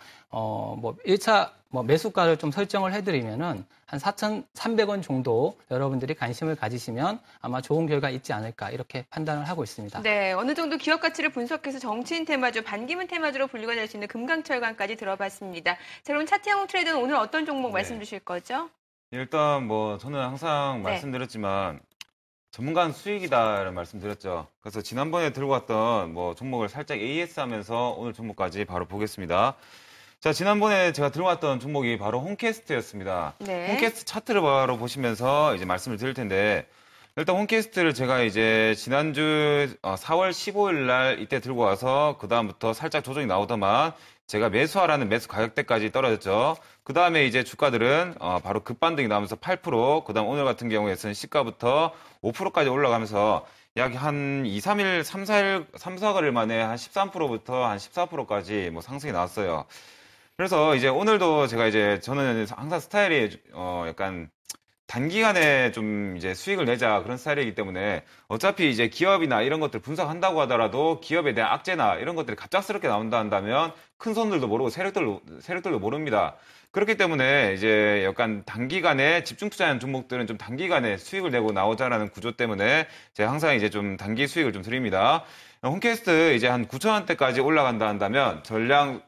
1차 매수가를 좀 설정을 해드리면은 한 4,300원 정도 여러분들이 관심을 가지시면 아마 좋은 결과 있지 않을까 이렇게 판단을 하고 있습니다. 네, 어느 정도 기업 가치를 분석해서 정치인 테마주, 반기문 테마주로 분류가 될 수 있는 금강철강까지 들어봤습니다. 자, 그럼 차태영 트레이더는 오늘 어떤 종목 말씀 주실 거죠? 일단 저는 항상 말씀드렸지만 전문가는 수익이다라는 말씀드렸죠. 그래서 지난번에 들고 왔던 종목을 살짝 AS 하면서 오늘 종목까지 바로 보겠습니다. 자, 지난번에 제가 들고 왔던 종목이 바로 홈캐스트였습니다. 네. 홈캐스트 차트를 바로 보시면서 이제 말씀을 드릴 텐데 일단 홈캐스트를 제가 이제 지난주 4월 15일 날 이때 들고 와서 그다음부터 살짝 조정이 나오더만 제가 매수하라는 매수 가격대까지 떨어졌죠. 그 다음에 이제 주가들은 바로 급반등이 나오면서 8%, 그 다음 오늘 같은 경우에는 시가부터 5%까지 올라가면서 약 한 2, 3일, 3, 4일, 3, 4거래일 만에 한 13%부터 한 14%까지 상승이 나왔어요. 그래서 이제 오늘도 제가 저는 항상 스타일이 약간 단기간에 좀 이제 수익을 내자 그런 스타일이기 때문에 어차피 이제 기업이나 이런 것들 분석한다고 하더라도 기업에 대한 악재나 이런 것들이 갑작스럽게 나온다 한다면 큰 손들도 모르고 세력들도 모릅니다. 그렇기 때문에 이제 약간 단기간에 집중 투자하는 종목들은 좀 단기간에 수익을 내고 나오자라는 구조 때문에 제가 항상 이제 좀 단기 수익을 좀 드립니다. 홈캐스트 이제 한 9,000원대까지 올라간다 한다면 전량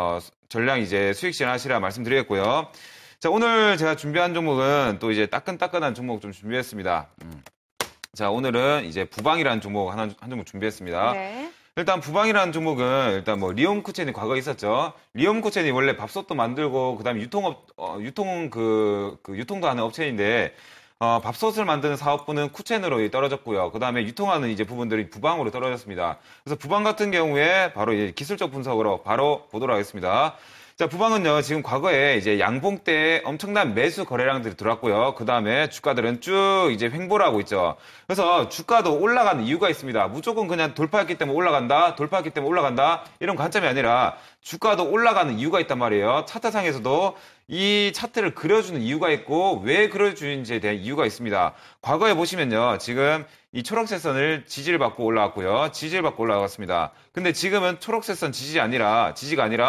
이제 수익 실현하시라 말씀드리겠고요. 자, 오늘 제가 준비한 종목은 또 이제 따끈따끈한 종목 좀 준비했습니다. 자, 오늘은 이제 부방이라는 종목 한 종목 준비했습니다. 네. 일단 부방이라는 종목은 일단 리움쿠첸이 과거에 있었죠. 리움쿠첸이 원래 밥솥도 만들고 그다음에 유통도 하는 업체인데 밥솥을 만드는 사업부는 쿠첸으로 떨어졌고요. 그다음에 유통하는 이제 부분들이 부방으로 떨어졌습니다. 그래서 부방 같은 경우에 바로 이제 기술적 분석으로 바로 보도록 하겠습니다. 자, 부방은요, 지금 과거에 이제 양봉 때 엄청난 매수 거래량들이 들어왔고요. 그 다음에 주가들은 쭉 이제 횡보를 하고 있죠. 그래서 주가도 올라가는 이유가 있습니다. 무조건 그냥 돌파했기 때문에 올라간다. 이런 관점이 아니라 주가도 올라가는 이유가 있단 말이에요. 차트상에서도 이 차트를 그려주는 이유가 있고 왜 그려주는지에 대한 이유가 있습니다. 과거에 보시면요, 지금 이 초록색 선을 지지를 받고 올라왔고요. 지지를 받고 올라갔습니다. 근데 지금은 초록색 선 지지가 아니라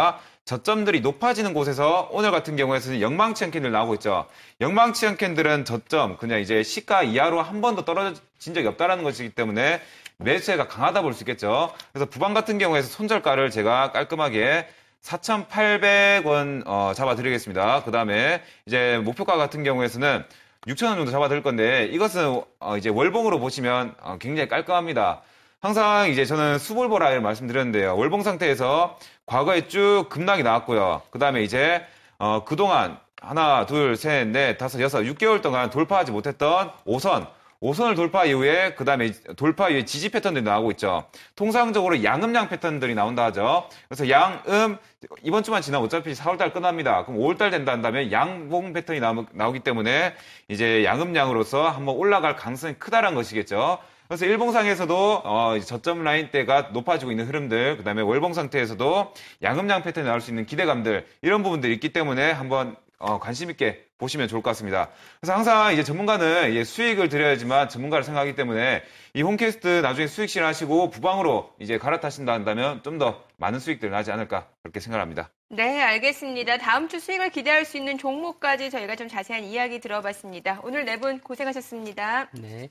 저점들이 높아지는 곳에서 오늘 같은 경우에는 영망치 않게 캔들 나오고 있죠. 영망치 않게 캔들은 저점, 그냥 이제 시가 이하로 한 번도 떨어진 적이 없다는 것이기 때문에 매수세가 강하다 볼 수 있겠죠. 그래서 부방 같은 경우에서 손절가를 제가 깔끔하게 4,800원 잡아드리겠습니다. 그 다음에 이제 목표가 같은 경우에서는 6,000원 정도 잡아드릴 건데 이것은 이제 월봉으로 보시면 굉장히 깔끔합니다. 항상 이제 저는 수불보라 말씀드렸는데요. 월봉 상태에서 과거에 쭉 급락이 나왔고요. 그 다음에 이제 그동안 하나, 둘, 셋, 넷, 다섯, 여섯, 6개월 동안 돌파하지 못했던 5선을 돌파 이후에 그 다음에 돌파 이후에 지지 패턴들이 나오고 있죠. 통상적으로 양음양 패턴들이 나온다 하죠. 그래서 양음 이번 주만 지나면 어차피 4월달 끝납니다. 그럼 5월달 된다 한다면 양봉 패턴이 나오기 때문에 이제 양음양으로서 한번 올라갈 가능성이 크다는 것이겠죠. 그래서 일봉상에서도 저점 라인대가 높아지고 있는 흐름들, 그 다음에 월봉 상태에서도 양음양 패턴이 나올 수 있는 기대감들, 이런 부분들이 있기 때문에 한번 관심 있게 보시면 좋을 것 같습니다. 그래서 항상 이제 전문가는 이제 수익을 드려야지만 전문가를 생각하기 때문에 이 홈캐스트 나중에 수익 실현하시고 부방으로 이제 갈아타신다 한다면 좀 더 많은 수익들 나지 않을까 그렇게 생각합니다. 네, 알겠습니다. 다음 주 수익을 기대할 수 있는 종목까지 저희가 좀 자세한 이야기 들어봤습니다. 오늘 네 분 고생하셨습니다. 네.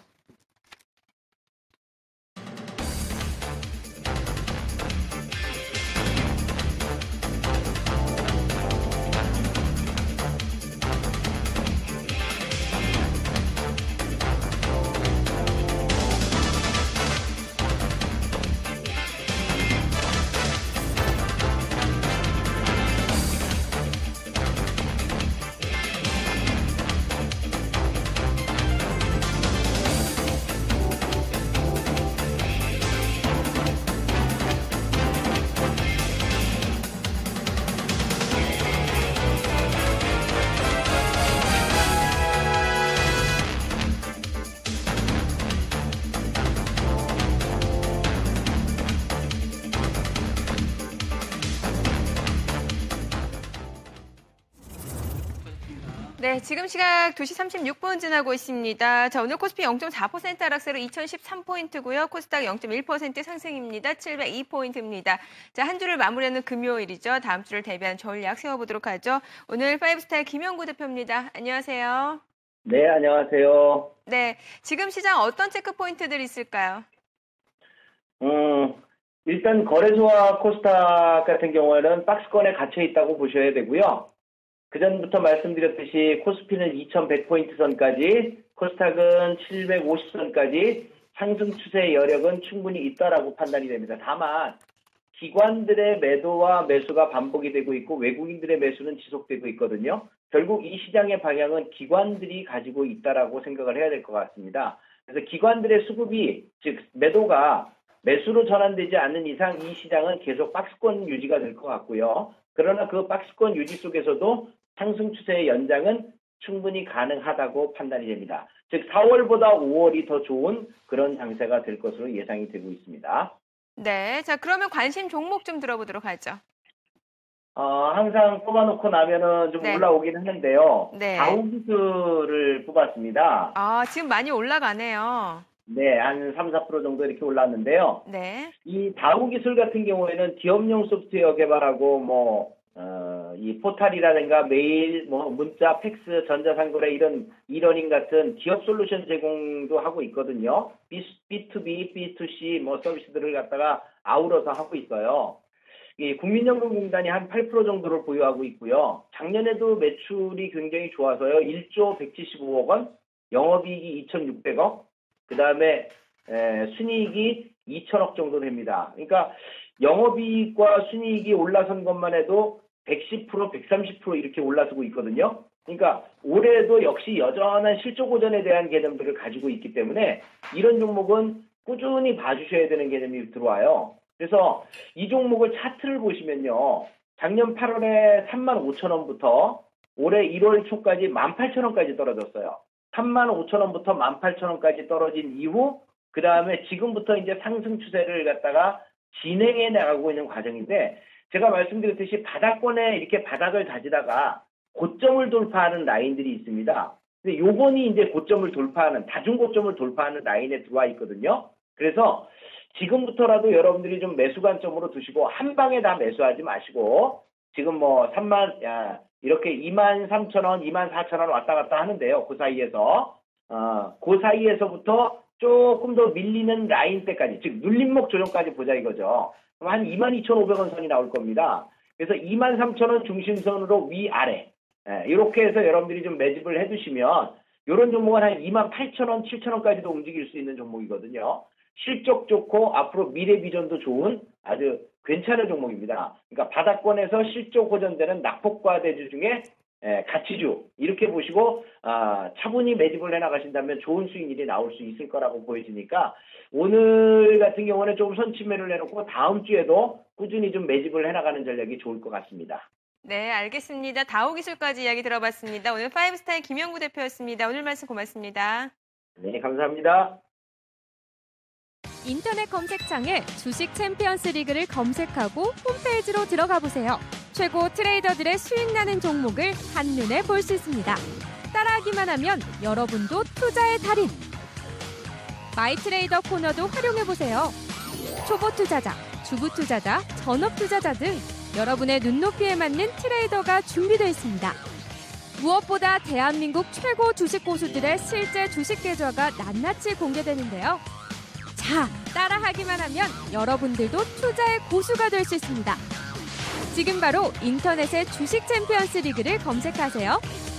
네, 지금 시각 2시 36분 지나고 있습니다. 자, 오늘 코스피 0.4% 하락세로 2013포인트고요. 코스닥 0.1% 상승입니다. 702포인트입니다. 자, 한 주를 마무리하는 금요일이죠. 다음 주를 대비한 전략 세워보도록 하죠. 오늘 파이브스타의 김영구 대표입니다. 안녕하세요. 네, 안녕하세요. 네, 지금 시장 어떤 체크 포인트들이 있을까요? 일단 거래소와 코스닥 같은 경우에는 박스권에 갇혀 있다고 보셔야 되고요. 그전부터 말씀드렸듯이 코스피는 2100포인트 선까지, 코스닥은 750선까지 상승 추세 여력은 충분히 있다라고 판단이 됩니다. 다만 기관들의 매도와 매수가 반복이 되고 있고 외국인들의 매수는 지속되고 있거든요. 결국 이 시장의 방향은 기관들이 가지고 있다라고 생각을 해야 될 것 같습니다. 그래서 기관들의 수급이, 즉 매도가 매수로 전환되지 않는 이상 이 시장은 계속 박스권 유지가 될 것 같고요. 그러나 그 박스권 유지 속에서도 상승 추세의 연장은 충분히 가능하다고 판단이 됩니다. 즉 4월보다 5월이 더 좋은 그런 장세가 될 것으로 예상이 되고 있습니다. 네, 자 그러면 관심 종목 좀 들어보도록 하죠. 항상 뽑아놓고 나면은 좀 네. 올라오긴 했는데요. 네. 다우기술을 뽑았습니다. 아, 지금 많이 올라가네요. 네, 한 3-4% 정도 이렇게 올랐는데요. 네. 이 다우기술 같은 경우에는 기업용 소프트웨어 개발하고 이 포탈이라든가 메일, 문자, 팩스, 전자상거래 이런 이러닝 같은 기업 솔루션 제공도 하고 있거든요. B2B, B2C 서비스들을 갖다가 아우러서 하고 있어요. 이 국민연금공단이 한 8% 정도를 보유하고 있고요. 작년에도 매출이 굉장히 좋아서요. 1조 175억 원, 영업이익이 2,600억, 그 다음에 순이익이 2천억 정도 됩니다. 그러니까 영업이익과 순이익이 올라선 것만 해도 110%, 130% 이렇게 올라서고 있거든요. 그러니까 올해도 역시 여전한 실적 고전에 대한 개념들을 가지고 있기 때문에 이런 종목은 꾸준히 봐주셔야 되는 개념이 들어와요. 그래서 이 종목을 차트를 보시면요. 작년 8월에 35,000원부터 올해 1월 초까지 18,000원까지 떨어졌어요. 35,000원부터 18,000원까지 떨어진 이후 그 다음에 지금부터 이제 상승 추세를 갖다가 진행해 나가고 있는 과정인데 제가 말씀드렸듯이 바닥권에 이렇게 바닥을 다지다가 고점을 돌파하는 라인들이 있습니다. 근데 요번이 이제 고점을 돌파하는, 다중고점을 돌파하는 라인에 들어와 있거든요. 그래서 지금부터라도 여러분들이 좀 매수 관점으로 두시고 한 방에 다 매수하지 마시고 지금 뭐 이렇게 23,000원, 24,000원 왔다 갔다 하는데요. 그 사이에서 그 사이에서부터 조금 더 밀리는 라인대까지, 즉 눌림목 조정까지 보자 이거죠. 그럼 한 22,500원 선이 나올 겁니다. 그래서 23,000원 중심선으로 위아래 이렇게 해서 여러분들이 좀 매집을 해두시면 이런 종목은 한 28,000원, 7,000원까지도 움직일 수 있는 종목이거든요. 실적 좋고 앞으로 미래 비전도 좋은 아주 괜찮은 종목입니다. 그러니까 바닥권에서 실적 호전되는 낙폭과 대주 중에 가치주 이렇게 보시고 차분히 매집을 해나가신다면 좋은 수익률이 나올 수 있을 거라고 보여지니까 오늘 같은 경우는 조금 선침매를 해놓고 다음 주에도 꾸준히 좀 매집을 해나가는 전략이 좋을 것 같습니다. 네, 알겠습니다. 다우기술까지 이야기 들어봤습니다. 오늘 파이브스타의 김영구 대표였습니다. 오늘 말씀 고맙습니다. 네, 감사합니다. 인터넷 검색창에 주식 챔피언스 리그를 검색하고 홈페이지로 들어가 보세요. 최고 트레이더들의 수익 나는 종목을 한눈에 볼 수 있습니다. 따라하기만 하면 여러분도 투자의 달인. 마이트레이더 코너도 활용해 보세요. 초보 투자자, 주부 투자자, 전업 투자자 등 여러분의 눈높이에 맞는 트레이더가 준비되어 있습니다. 무엇보다 대한민국 최고 주식 고수들의 실제 주식 계좌가 낱낱이 공개되는데요. 자, 따라하기만 하면 여러분들도 투자의 고수가 될 수 있습니다. 지금 바로 인터넷에 주식 챔피언스 리그를 검색하세요.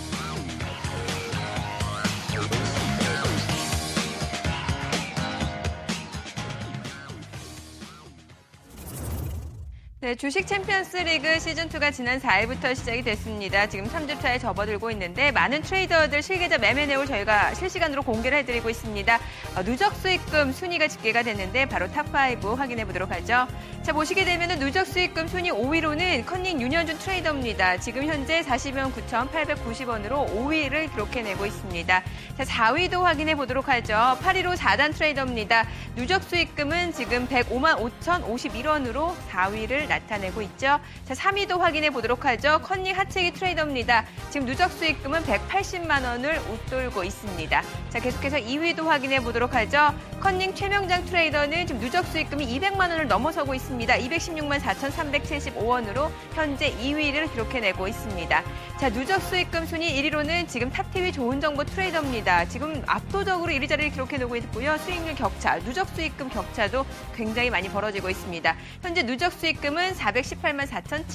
네, 주식 챔피언스 리그 시즌2가 지난 4일부터 시작이 됐습니다. 지금 3주차에 접어들고 있는데 많은 트레이더들 실계좌 매매 내용을 저희가 실시간으로 공개를 해드리고 있습니다. 누적 수익금 순위가 집계가 됐는데 바로 탑5 확인해 보도록 하죠. 자, 보시게 되면 누적 수익금 순위 5위로는 컨닝 윤현준 트레이더입니다. 지금 현재 40만 9,890원으로 5위를 기록해내고 있습니다. 자, 4위도 확인해 보도록 하죠. 8위로 4단 트레이더입니다. 누적 수익금은 지금 105만 5,051원으로 4위를 나타내고 있죠. 자, 3위도 확인해 보도록 하죠. 컨닝 하체기 트레이더입니다. 지금 누적 수익금은 180만 원을 웃돌고 있습니다. 자, 계속해서 2위도 확인해 보도록 하죠. 컨닝 최명장 트레이더는 지금 누적 수익금이 200만 원을 넘어서고 있습니다. 216만 4,375원으로 현재 2위를 기록해내고 있습니다. 자, 누적 수익금 순위 1위로는 지금 탑TV 좋은 정보 트레이더입니다. 지금 압도적으로 1위 자리를 기록해내고 있고요. 수익률 격차, 누적 수익금 격차도 굉장히 많이 벌어지고 있습니다. 현재 누적 수익금은 418만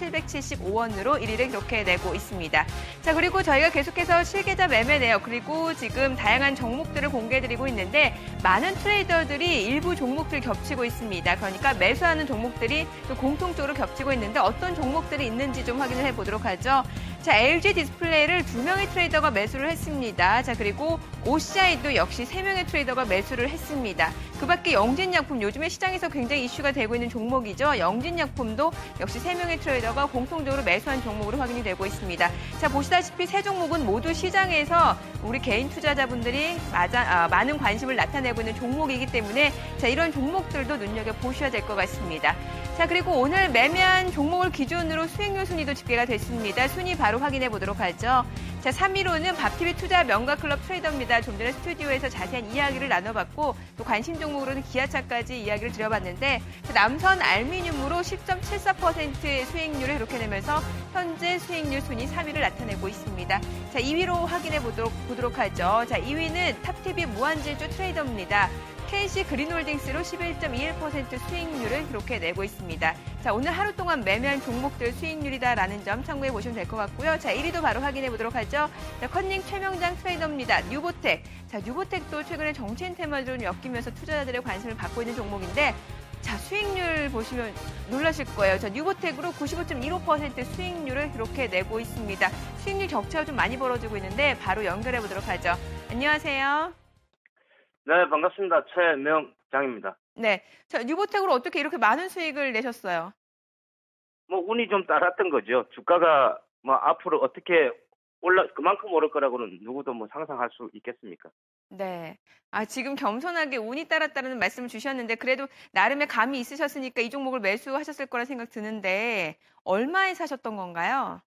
4,775원으로 1위를 기록해내고 있습니다. 자, 그리고 저희가 계속해서 실계좌 매매 내역 그리고 지금 다양한 종목들을 공개해드리고 있는데 많은 트레이더들이 일부 종목들 겹치고 있습니다. 그러니까 매수하는 종목들이 또 공통적으로 겹치고 있는데 어떤 종목들이 있는지 좀 확인을 해보도록 하죠. 자, LG 디스플레이를 2명의 트레이더가 매수를 했습니다. 자, 그리고 OCI도 역시 3명의 트레이더가 매수를 했습니다. 그 밖에 영진약품, 요즘에 시장에서 굉장히 이슈가 되고 있는 종목이죠. 영진약품도 역시 3명의 트레이더가 공통적으로 매수한 종목으로 확인이 되고 있습니다. 자, 보시다시피 세 종목은 모두 시장에서 우리 개인 투자자분들이 많은 관심을 나타내고 있는 종목이기 때문에 자, 이런 종목들도 눈여겨보셔야 될 것 같습니다. 자, 그리고 오늘 매매한 종목을 기준으로 수익률 순위도 집계가 됐습니다. 순위 바로 확인해 보도록 하죠. 자, 3위로는 밥TV 투자 명가클럽 트레이더입니다. 좀 전에 스튜디오에서 자세한 이야기를 나눠봤고 또 관심 종목으로는 기아차까지 이야기를 드려봤는데 자, 남선 알미늄으로 10.74%의 수익률을 이렇게 내면서 현재 수익률 순위 3위를 나타내고 있습니다. 자, 2위로 확인해 보도록 하죠. 자, 2위는 탑TV 무한질주 트레이더입니다. KC 그린홀딩스로 11.21% 수익률을 기록해내고 있습니다. 자, 오늘 하루 동안 매매한 종목들 수익률이다라는 점 참고해 보시면 될 것 같고요. 자, 1위도 바로 확인해 보도록 하죠. 자, 컨닝 최명장 트레이더입니다. 뉴보텍. 자, 뉴보텍도 최근에 정치인 테마를 좀 엮이면서 투자자들의 관심을 받고 있는 종목인데 자, 수익률 보시면 놀라실 거예요. 자, 뉴보텍으로 95.15% 수익률을 기록해내고 있습니다. 수익률 격차가 좀 많이 벌어지고 있는데 바로 연결해 보도록 하죠. 안녕하세요. 네, 반갑습니다. 최명장입니다. 네. 자, 뉴보텍으로 어떻게 이렇게 많은 수익을 내셨어요? 뭐, 운이 좀 따랐던 거죠. 주가가 뭐, 앞으로 어떻게 그만큼 오를 거라고는 누구도 뭐 상상할 수 있겠습니까? 네. 아, 지금 겸손하게 운이 따랐다는 말씀을 주셨는데, 그래도 나름의 감이 있으셨으니까 이 종목을 매수하셨을 거라 생각 드는데, 얼마에 사셨던 건가요?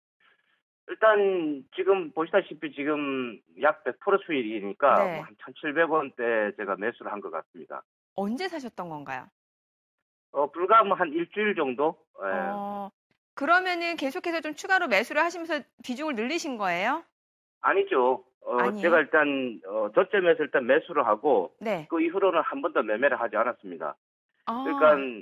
일단, 지금 보시다시피 지금 약 100% 수익이니까 네. 뭐 한 1,700원대 제가 매수를 한 것 같습니다. 언제 사셨던 건가요? 불과 뭐 한 일주일 정도? 예. 그러면은 계속해서 좀 추가로 매수를 하시면서 비중을 늘리신 거예요? 아니죠. 아니에요? 제가 일단, 저점에서 일단 매수를 하고, 네. 그 이후로는 한 번도 매매를 하지 않았습니다. 아, 그러니까,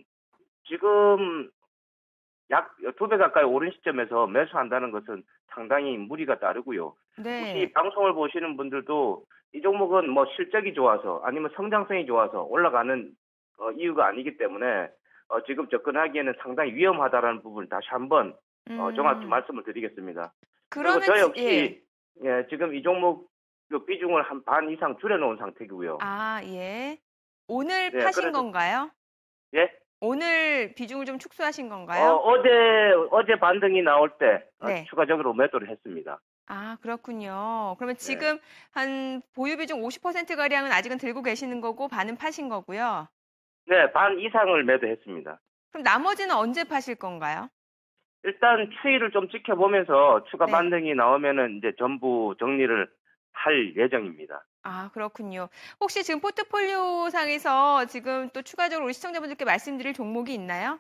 지금 약 2배 가까이 오른 시점에서 매수한다는 것은 상당히 무리가 따르고요. 네. 혹시 방송을 보시는 분들도 이 종목은 뭐 실적이 좋아서 아니면 성장성이 좋아서 올라가는 이유가 아니기 때문에 지금 접근하기에는 상당히 위험하다라는 부분을 다시 한번 정확히 말씀을 드리겠습니다. 그러면 그리고 저 역시 예, 지금 이 종목 비중을 한 반 이상 줄여놓은 상태고요. 아, 예. 오늘 네, 파신 그래서- 건가요? 예? 오늘 비중을 좀 축소하신 건가요? 어제 반등이 나올 때 네. 추가적으로 매도를 했습니다. 아, 그렇군요. 그러면 네. 지금 한 보유 비중 50%가량은 아직은 들고 계시는 거고 반은 파신 거고요. 네, 반 이상을 매도했습니다. 그럼 나머지는 언제 파실 건가요? 일단 추이를 좀 지켜보면서 추가 네. 반등이 나오면은 이제 전부 정리를 할 예정입니다. 아, 그렇군요. 혹시 지금 포트폴리오 상에서 지금 또 추가적으로 우리 시청자분들께 말씀드릴 종목이 있나요?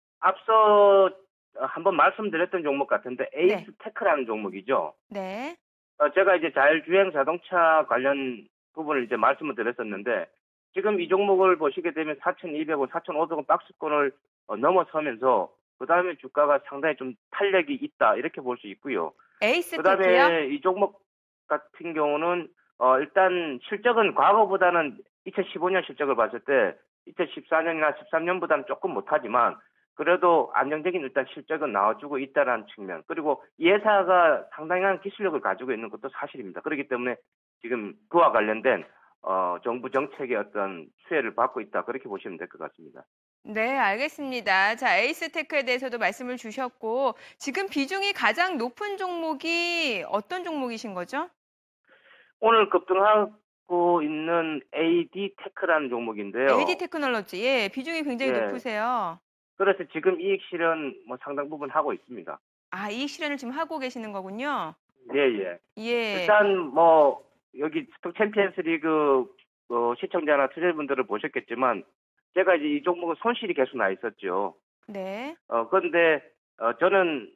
앞서 한번 말씀드렸던 종목 같은데 에이스 테크라는 종목이죠. 네. 제가 이제 자율주행 자동차 관련 부분을 이제 말씀을 드렸었는데 지금 이 종목을 보시게 되면 4,200원, 4,500원 박스권을 넘어서면서 그 다음에 주가가 상당히 좀 탄력이 있다 이렇게 볼 수 있고요. 에이스 그 테크요? 다음에 이 종목 같은 경우는 일단 실적은 과거보다는 2015년 실적을 봤을 때 2014년이나 13년보다는 조금 못하지만 그래도 안정적인 일단 실적은 나와주고 있다는 측면 그리고 이 회사가 상당한 기술력을 가지고 있는 것도 사실입니다. 그렇기 때문에 지금 그와 관련된 정부 정책의 어떤 수혜를 받고 있다 그렇게 보시면 될 것 같습니다. 네, 알겠습니다. 자, 에이스 테크에 대해서도 말씀을 주셨고 지금 비중이 가장 높은 종목이 어떤 종목이신 거죠? 오늘 급등하고 있는 AD 테크라는 종목인데요. AD 테크놀로지. 예, 비중이 굉장히 예. 높으세요. 그래서 지금 이익 실현 뭐 상당 부분 하고 있습니다. 아, 이익 실현을 지금 하고 계시는 거군요. 예. 예. 일단 뭐 여기 스톡 챔피언스 리그 시청자나 투자자분들을 보셨겠지만 제가 이제 이 종목은 손실이 계속 나 있었죠. 네. 그런데 저는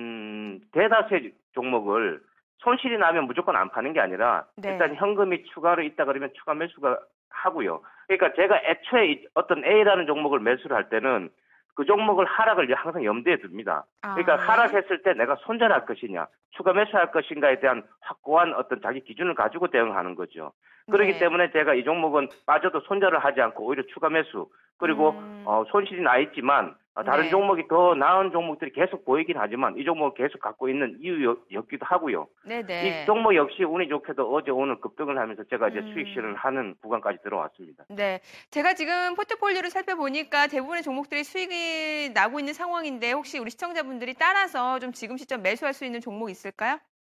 대다수의 종목을 손실이 나면 무조건 안 파는 게 아니라 네. 일단 현금이 추가로 있다 그러면 추가 매수가 하고요. 그러니까 제가 애초에 어떤 A라는 종목을 매수를 할 때는 그 종목을 하락을 항상 염두에 둡니다. 그러니까 네. 하락했을 때 내가 손절할 것이냐, 추가 매수할 것인가에 대한 확고한 어떤 자기 기준을 가지고 대응하는 거죠. 그렇기 네. 때문에 제가 이 종목은 빠져도 손절을 하지 않고 오히려 추가 매수, 그리고 손실이 나 있지만 다른 네. 종목이 더 나은 종목들이 계속 보이긴 하지만 이 종목을 계속 갖고 있는 이유였기도 하고요. 네네. 이 종목 역시 운이 좋게도 어제 오늘 급등을 하면서 제가 이제 수익 실현을 하는 구간까지 들어왔습니다. 네. 제가 지금 포트폴리오를 살펴보니까 대부분의 종목들이 수익이 나고 있는 상황인데 혹시 우리 시청자분들이 따라서 좀 지금 시점 매수할 수 있는 종목 있을까요?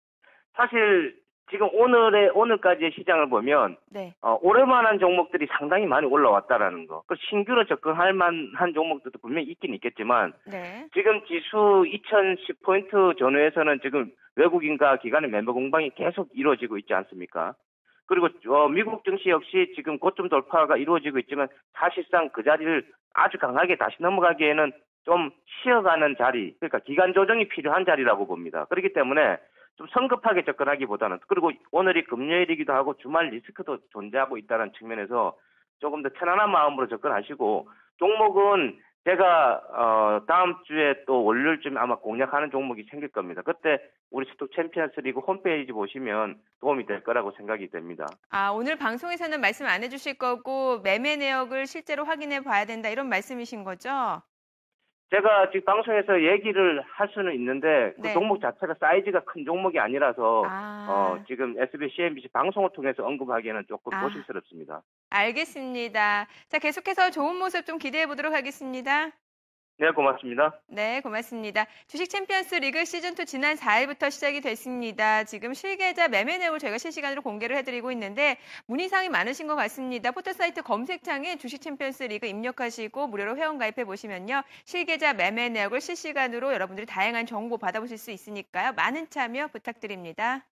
사실 지금 오늘까지의 시장을 보면 네. 오래만한 종목들이 상당히 많이 올라왔다라는 거. 그 신규로 접근할 만한 종목들도 분명히 있긴 있겠지만 네. 지금 지수 2010포인트 전후에서는 지금 외국인과 기관의 매매 공방이 계속 이루어지고 있지 않습니까? 그리고 미국 증시 역시 지금 고점 돌파가 이루어지고 있지만 사실상 그 자리를 아주 강하게 다시 넘어가기에는 좀 쉬어가는 자리, 그러니까 기간 조정이 필요한 자리라고 봅니다. 그렇기 때문에 좀 성급하게 접근하기보다는 그리고 오늘이 금요일이기도 하고 주말 리스크도 존재하고 있다는 측면에서 조금 더 편안한 마음으로 접근하시고 종목은 제가 다음 주에 또 월요일쯤에 아마 공략하는 종목이 생길 겁니다. 그때 우리 스톡 챔피언스 리그 홈페이지 보시면 도움이 될 거라고 생각이 됩니다. 아, 오늘 방송에서는 말씀 안 해주실 거고 매매 내역을 실제로 확인해 봐야 된다 이런 말씀이신 거죠? 제가 지금 방송에서 얘기를 할 수는 있는데 그 네. 종목 자체가 사이즈가 큰 종목이 아니라서 아. 지금 SBS, CNBC 방송을 통해서 언급하기에는 조금 아. 조심스럽습니다. 알겠습니다. 자, 계속해서 좋은 모습 좀 기대해 보도록 하겠습니다. 네, 고맙습니다. 네, 고맙습니다. 주식 챔피언스 리그 시즌2 지난 4일부터 시작이 됐습니다. 지금 실계좌 매매 내역을 저희가 실시간으로 공개를 해드리고 있는데 문의사항이 많으신 것 같습니다. 포털사이트 검색창에 주식 챔피언스 리그 입력하시고 무료로 회원 가입해 보시면요. 실계좌 매매 내역을 실시간으로 여러분들이 다양한 정보 받아보실 수 있으니까요. 많은 참여 부탁드립니다.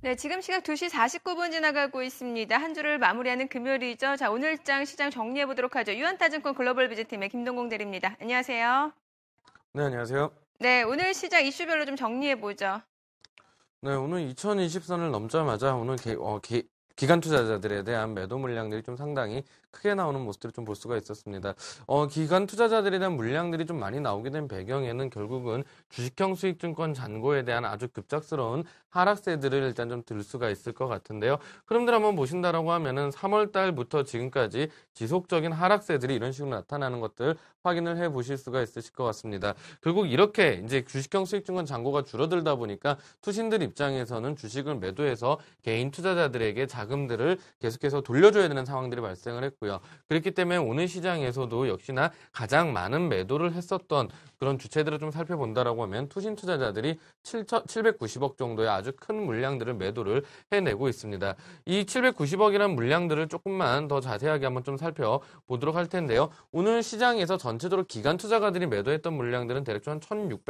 네, 지금 시각 2시 49분 지나가고 있습니다. 한 주를 마무리하는 금요일이죠. 자, 오늘장 시장 정리해 보도록 하죠. 유한타증권 글로벌 비즈팀의 김동공 대리입니다. 안녕하세요. 네, 안녕하세요. 네, 오늘 시장 이슈별로 좀 정리해 보죠. 네, 오늘 2020선을 넘자마자 오늘 기관 투자자들에 대한 매도 물량들이 좀 상당히 크게 나오는 모습들을 좀 볼 수가 있었습니다. 기관 투자자들에 대한 물량들이 좀 많이 나오게 된 배경에는 결국은 주식형 수익증권 잔고에 대한 아주 급작스러운 하락세들을 일단 좀 들 수가 있을 것 같은데요. 흐름들 한번 보신다라고 하면은 3월 달부터 지금까지 지속적인 하락세들이 이런 식으로 나타나는 것들 확인을 해 보실 수가 있으실 것 같습니다. 결국 이렇게 이제 주식형 수익증권 잔고가 줄어들다 보니까 투신들 입장에서는 주식을 매도해서 개인 투자자들에게 자금들을 계속해서 돌려줘야 되는 상황들이 발생을 했고요. 그렇기 때문에 오늘 시장에서도 역시나 가장 많은 매도를 했었던 그런 주체들을 좀 살펴본다라고 하면 투신 투자자들이 790억 정도의 아주 큰 물량들을 매도를 해내고 있습니다. 이 790억이라는 물량들을 조금만 더 자세하게 한번 좀 살펴보도록 할 텐데요. 오늘 시장에서 전체적으로 기관 투자가들이 매도했던 물량들은 대략 한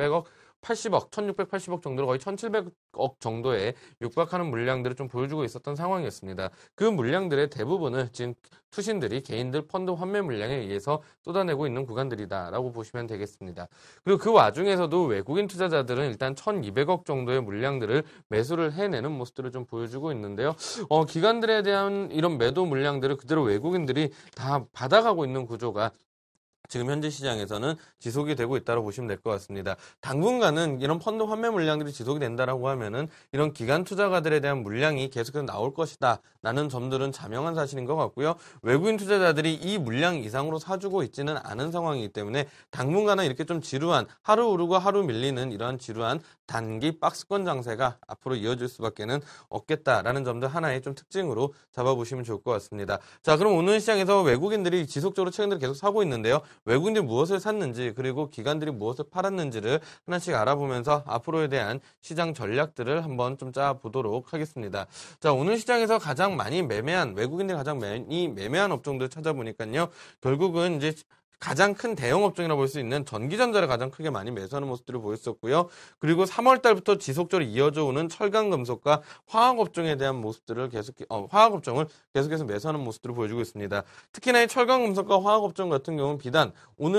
1680억 정도로 거의 1700억 정도에 육박하는 물량들을 좀 보여주고 있었던 상황이었습니다. 그 물량들의 대부분을 지금 투신들이 개인들 펀드 환매 물량에 의해서 쏟아내고 있는 구간들이다라고 보시면 되겠습니다. 그리고 그 와중에서도 외국인 투자자들은 일단 1200억 정도의 물량들을 매수를 해내는 모습들을 좀 보여주고 있는데요. 기관들에 대한 이런 매도 물량들을 그대로 외국인들이 다 받아가고 있는 구조가 지금 현재 시장에서는 지속이 되고 있다고 보시면 될 것 같습니다. 당분간은 이런 펀드 환매 물량들이 지속이 된다라고 하면은 이런 기관 투자가들에 대한 물량이 계속해서 나올 것이다 라는 점들은 자명한 사실인 것 같고요. 외국인 투자자들이 이 물량 이상으로 사주고 있지는 않은 상황이기 때문에 당분간은 이렇게 좀 지루한 하루 오르고 하루 밀리는 이러한 지루한 단기 박스권 장세가 앞으로 이어질 수밖에는 없겠다라는 점도 하나의 좀 특징으로 잡아보시면 좋을 것 같습니다. 자, 그럼 오늘 시장에서 외국인들이 지속적으로 최근에 계속 사고 있는데요. 외국인들이 무엇을 샀는지 그리고 기관들이 무엇을 팔았는지를 하나씩 알아보면서 앞으로에 대한 시장 전략들을 한번 좀 짜보도록 하겠습니다. 자, 오늘 시장에서 가장 많이 매매한 외국인들이 가장 많이 매매한 업종들을 찾아보니까요. 결국은 이제 가장 큰 대형 업종이라고 볼 수 있는 전기전자를 가장 크게 많이 매수하는 모습들을 보였었고요. 그리고 3월 달부터 지속적으로 이어져 오는 철강금속과 화학업종에 대한 모습들을 화학업종을 계속해서 매수하는 모습들을 보여주고 있습니다. 특히나 이 철강금속과 화학업종 같은 경우는 비단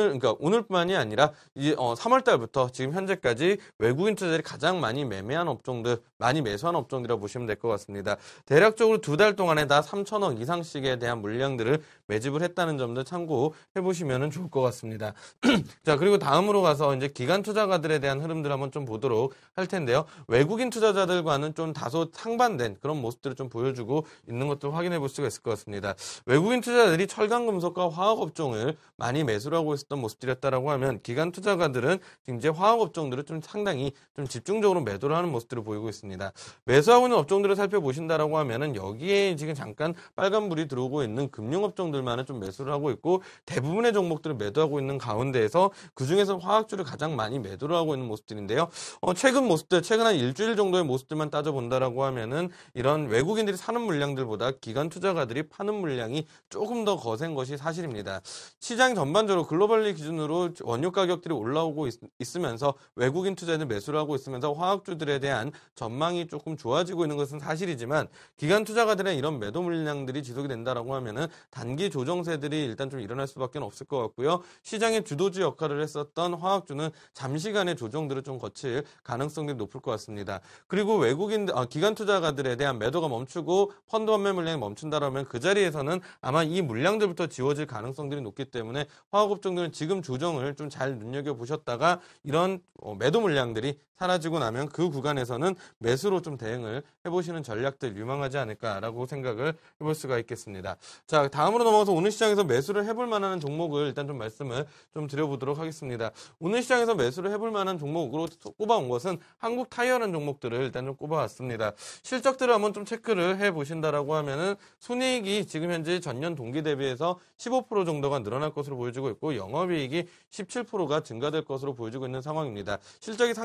오늘뿐만이 아니라 이제 3월 달부터 지금 현재까지 외국인 투자자들이 가장 많이 매매한 업종들, 많이 매수한 업종들이라고 보시면 될 것 같습니다. 대략적으로 2달 동안에 다 3천억 이상씩에 대한 물량들을 매집을 했다는 점도 참고해 보시면 좋을 것 같습니다. 자, 그리고 다음으로 가서 이제 기관 투자가들에 대한 흐름들 한번 좀 보도록 할 텐데요. 외국인 투자자들과는 좀 다소 상반된 그런 모습들을 좀 보여주고 있는 것도 확인해 볼 수가 있을 것 같습니다. 외국인 투자자들이 철강금속과 화학업종을 많이 매수를 하고 있었던 모습들이었다라고 하면 기관 투자가들은 지금 이제 화학업종들을 좀 상당히 좀 집중적으로 매도를 하는 모습들을 보이고 있습니다. 매수하고 있는 업종들을 살펴보신다라고 하면은 여기에 지금 잠깐 빨간불이 들어오고 있는 금융업종들만은 좀 매수를 하고 있고 대부분의 종목들을 매도하고 있는 가운데에서 그중에서 화학주를 가장 많이 매도를 하고 있는 모습들인데요. 최근 한 일주일 정도의 모습들만 따져본다라고 하면은 이런 외국인들이 사는 물량들보다 기관 투자가들이 파는 물량이 조금 더 거센 것이 사실입니다. 시장 전반적으로 글로벌리 기준으로 원유 가격들이 올라오고 있으면서 외국인 투자자들 매수를 하고 있으면서 화학주들에 대한 전망이 조금 좋아지고 있는 것은 사실이지만 기관 투자가들의 이런 매도 물량들이 지속이 된다라고 하면은 단기 조정세들이 일단 좀 일어날 수밖에 없을 것 같고요. 시장의 주도주 역할을 했었던 화학주는 잠시간의 조정들을 좀 거칠 가능성이 높을 것 같습니다. 그리고 기관 투자가들에 대한 매도가 멈추고 펀드 환매 물량이 멈춘다라면 그 자리에서는 아마 이 물량들부터 지워질 가능성들이 높기 때문에 화학업종들은 지금 조정을 좀 잘 눈여겨보셨다가 이런 매도 물량들이 사라지고 나면 그 구간에서는 매수로 좀 대응을 해보시는 전략들 유망하지 않을까라고 생각을 해볼 수가 있겠습니다. 자, 다음으로 넘어가서 오늘 시장에서 매수를 해볼 만한 종목을 일단 좀 말씀을 좀 드려보도록 하겠습니다. 오늘 시장에서 매수를 해볼 만한 종목으로 꼽아온 것은 한국 타이어라는 종목들을 일단 좀 꼽아왔습니다. 실적들을 한번 좀 체크를 해보신다라고 하면은 순이익이 지금 현재 전년 동기 대비해서 15% 정도가 늘어날 것으로 보여지고 있고 영업이익이 17%가 증가될 것으로 보여지고 있는 상황입니다. 실적이 상당히 좀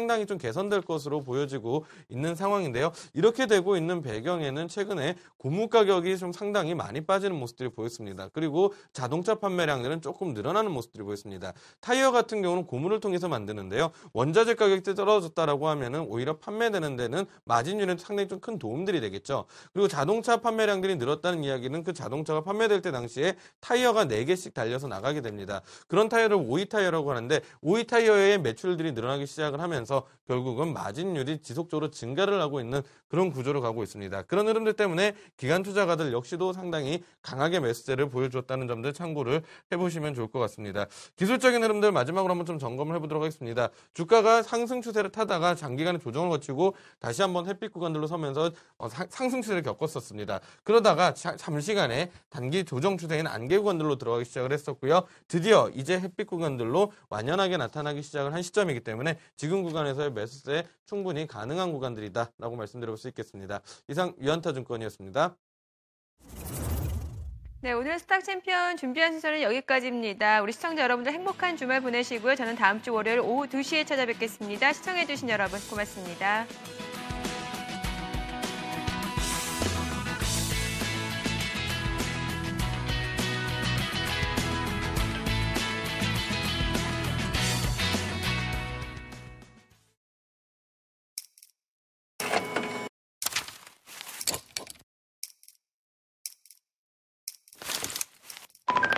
개선될 것으로 보여지고 있는 상황인데요. 이렇게 되고 있는 배경에는 최근에 고무 가격이 좀 상당히 많이 빠지는 모습들이 보였습니다. 그리고 자동차 판매량들은 조금 늘어나는 모습들이 보였습니다. 타이어 같은 경우는 고무를 통해서 만드는데요. 원자재 가격이 떨어졌다라고 하면은 오히려 판매되는 데는 마진율에 상당히 좀 큰 도움들이 되겠죠. 그리고 자동차 판매량들이 늘었다는 이야기는 그 자동차가 판매될 때 당시에 타이어가 4개씩 달려서 나가게 됩니다. 그런 타이어를 오이 타이어라고 하는데 오이 타이어의 매출들이 늘어나기 시작을 하면서 결국은 마진율이 지속적으로 증가를 하고 있는 그런 구조로 가고 있습니다. 그런 흐름들 때문에 기관 투자가들 역시도 상당히 강하게 매수세를 보여줬다는 점들 참고를 해보시면 좋을 것 같습니다. 기술적인 흐름들 마지막으로 한번 좀 점검을 해보도록 하겠습니다. 주가가 상승 추세를 타다가 장기간의 조정을 거치고 다시 한번 햇빛 구간들로 서면서 상승 추세를 겪었었습니다. 그러다가 잠시간에 단기 조정 추세인 안개 구간들로 들어가기 시작을 했었고요. 드디어 이제 햇빛 구간들로 완연하게 나타나기 시작을 한 시점이기 때문에 지금 구간에서의 매수세 충분히 가능한 구간들이다라고 말씀드릴 수 있겠습니다. 이상 유한타증권이었습니다. 네, 오늘 스탁 챔피언 준비한 순서는 여기까지입니다. 우리 시청자 여러분들 행복한 주말 보내시고요. 저는 다음 주 월요일 오후 2시에 찾아뵙겠습니다. 시청해주신 여러분 고맙습니다.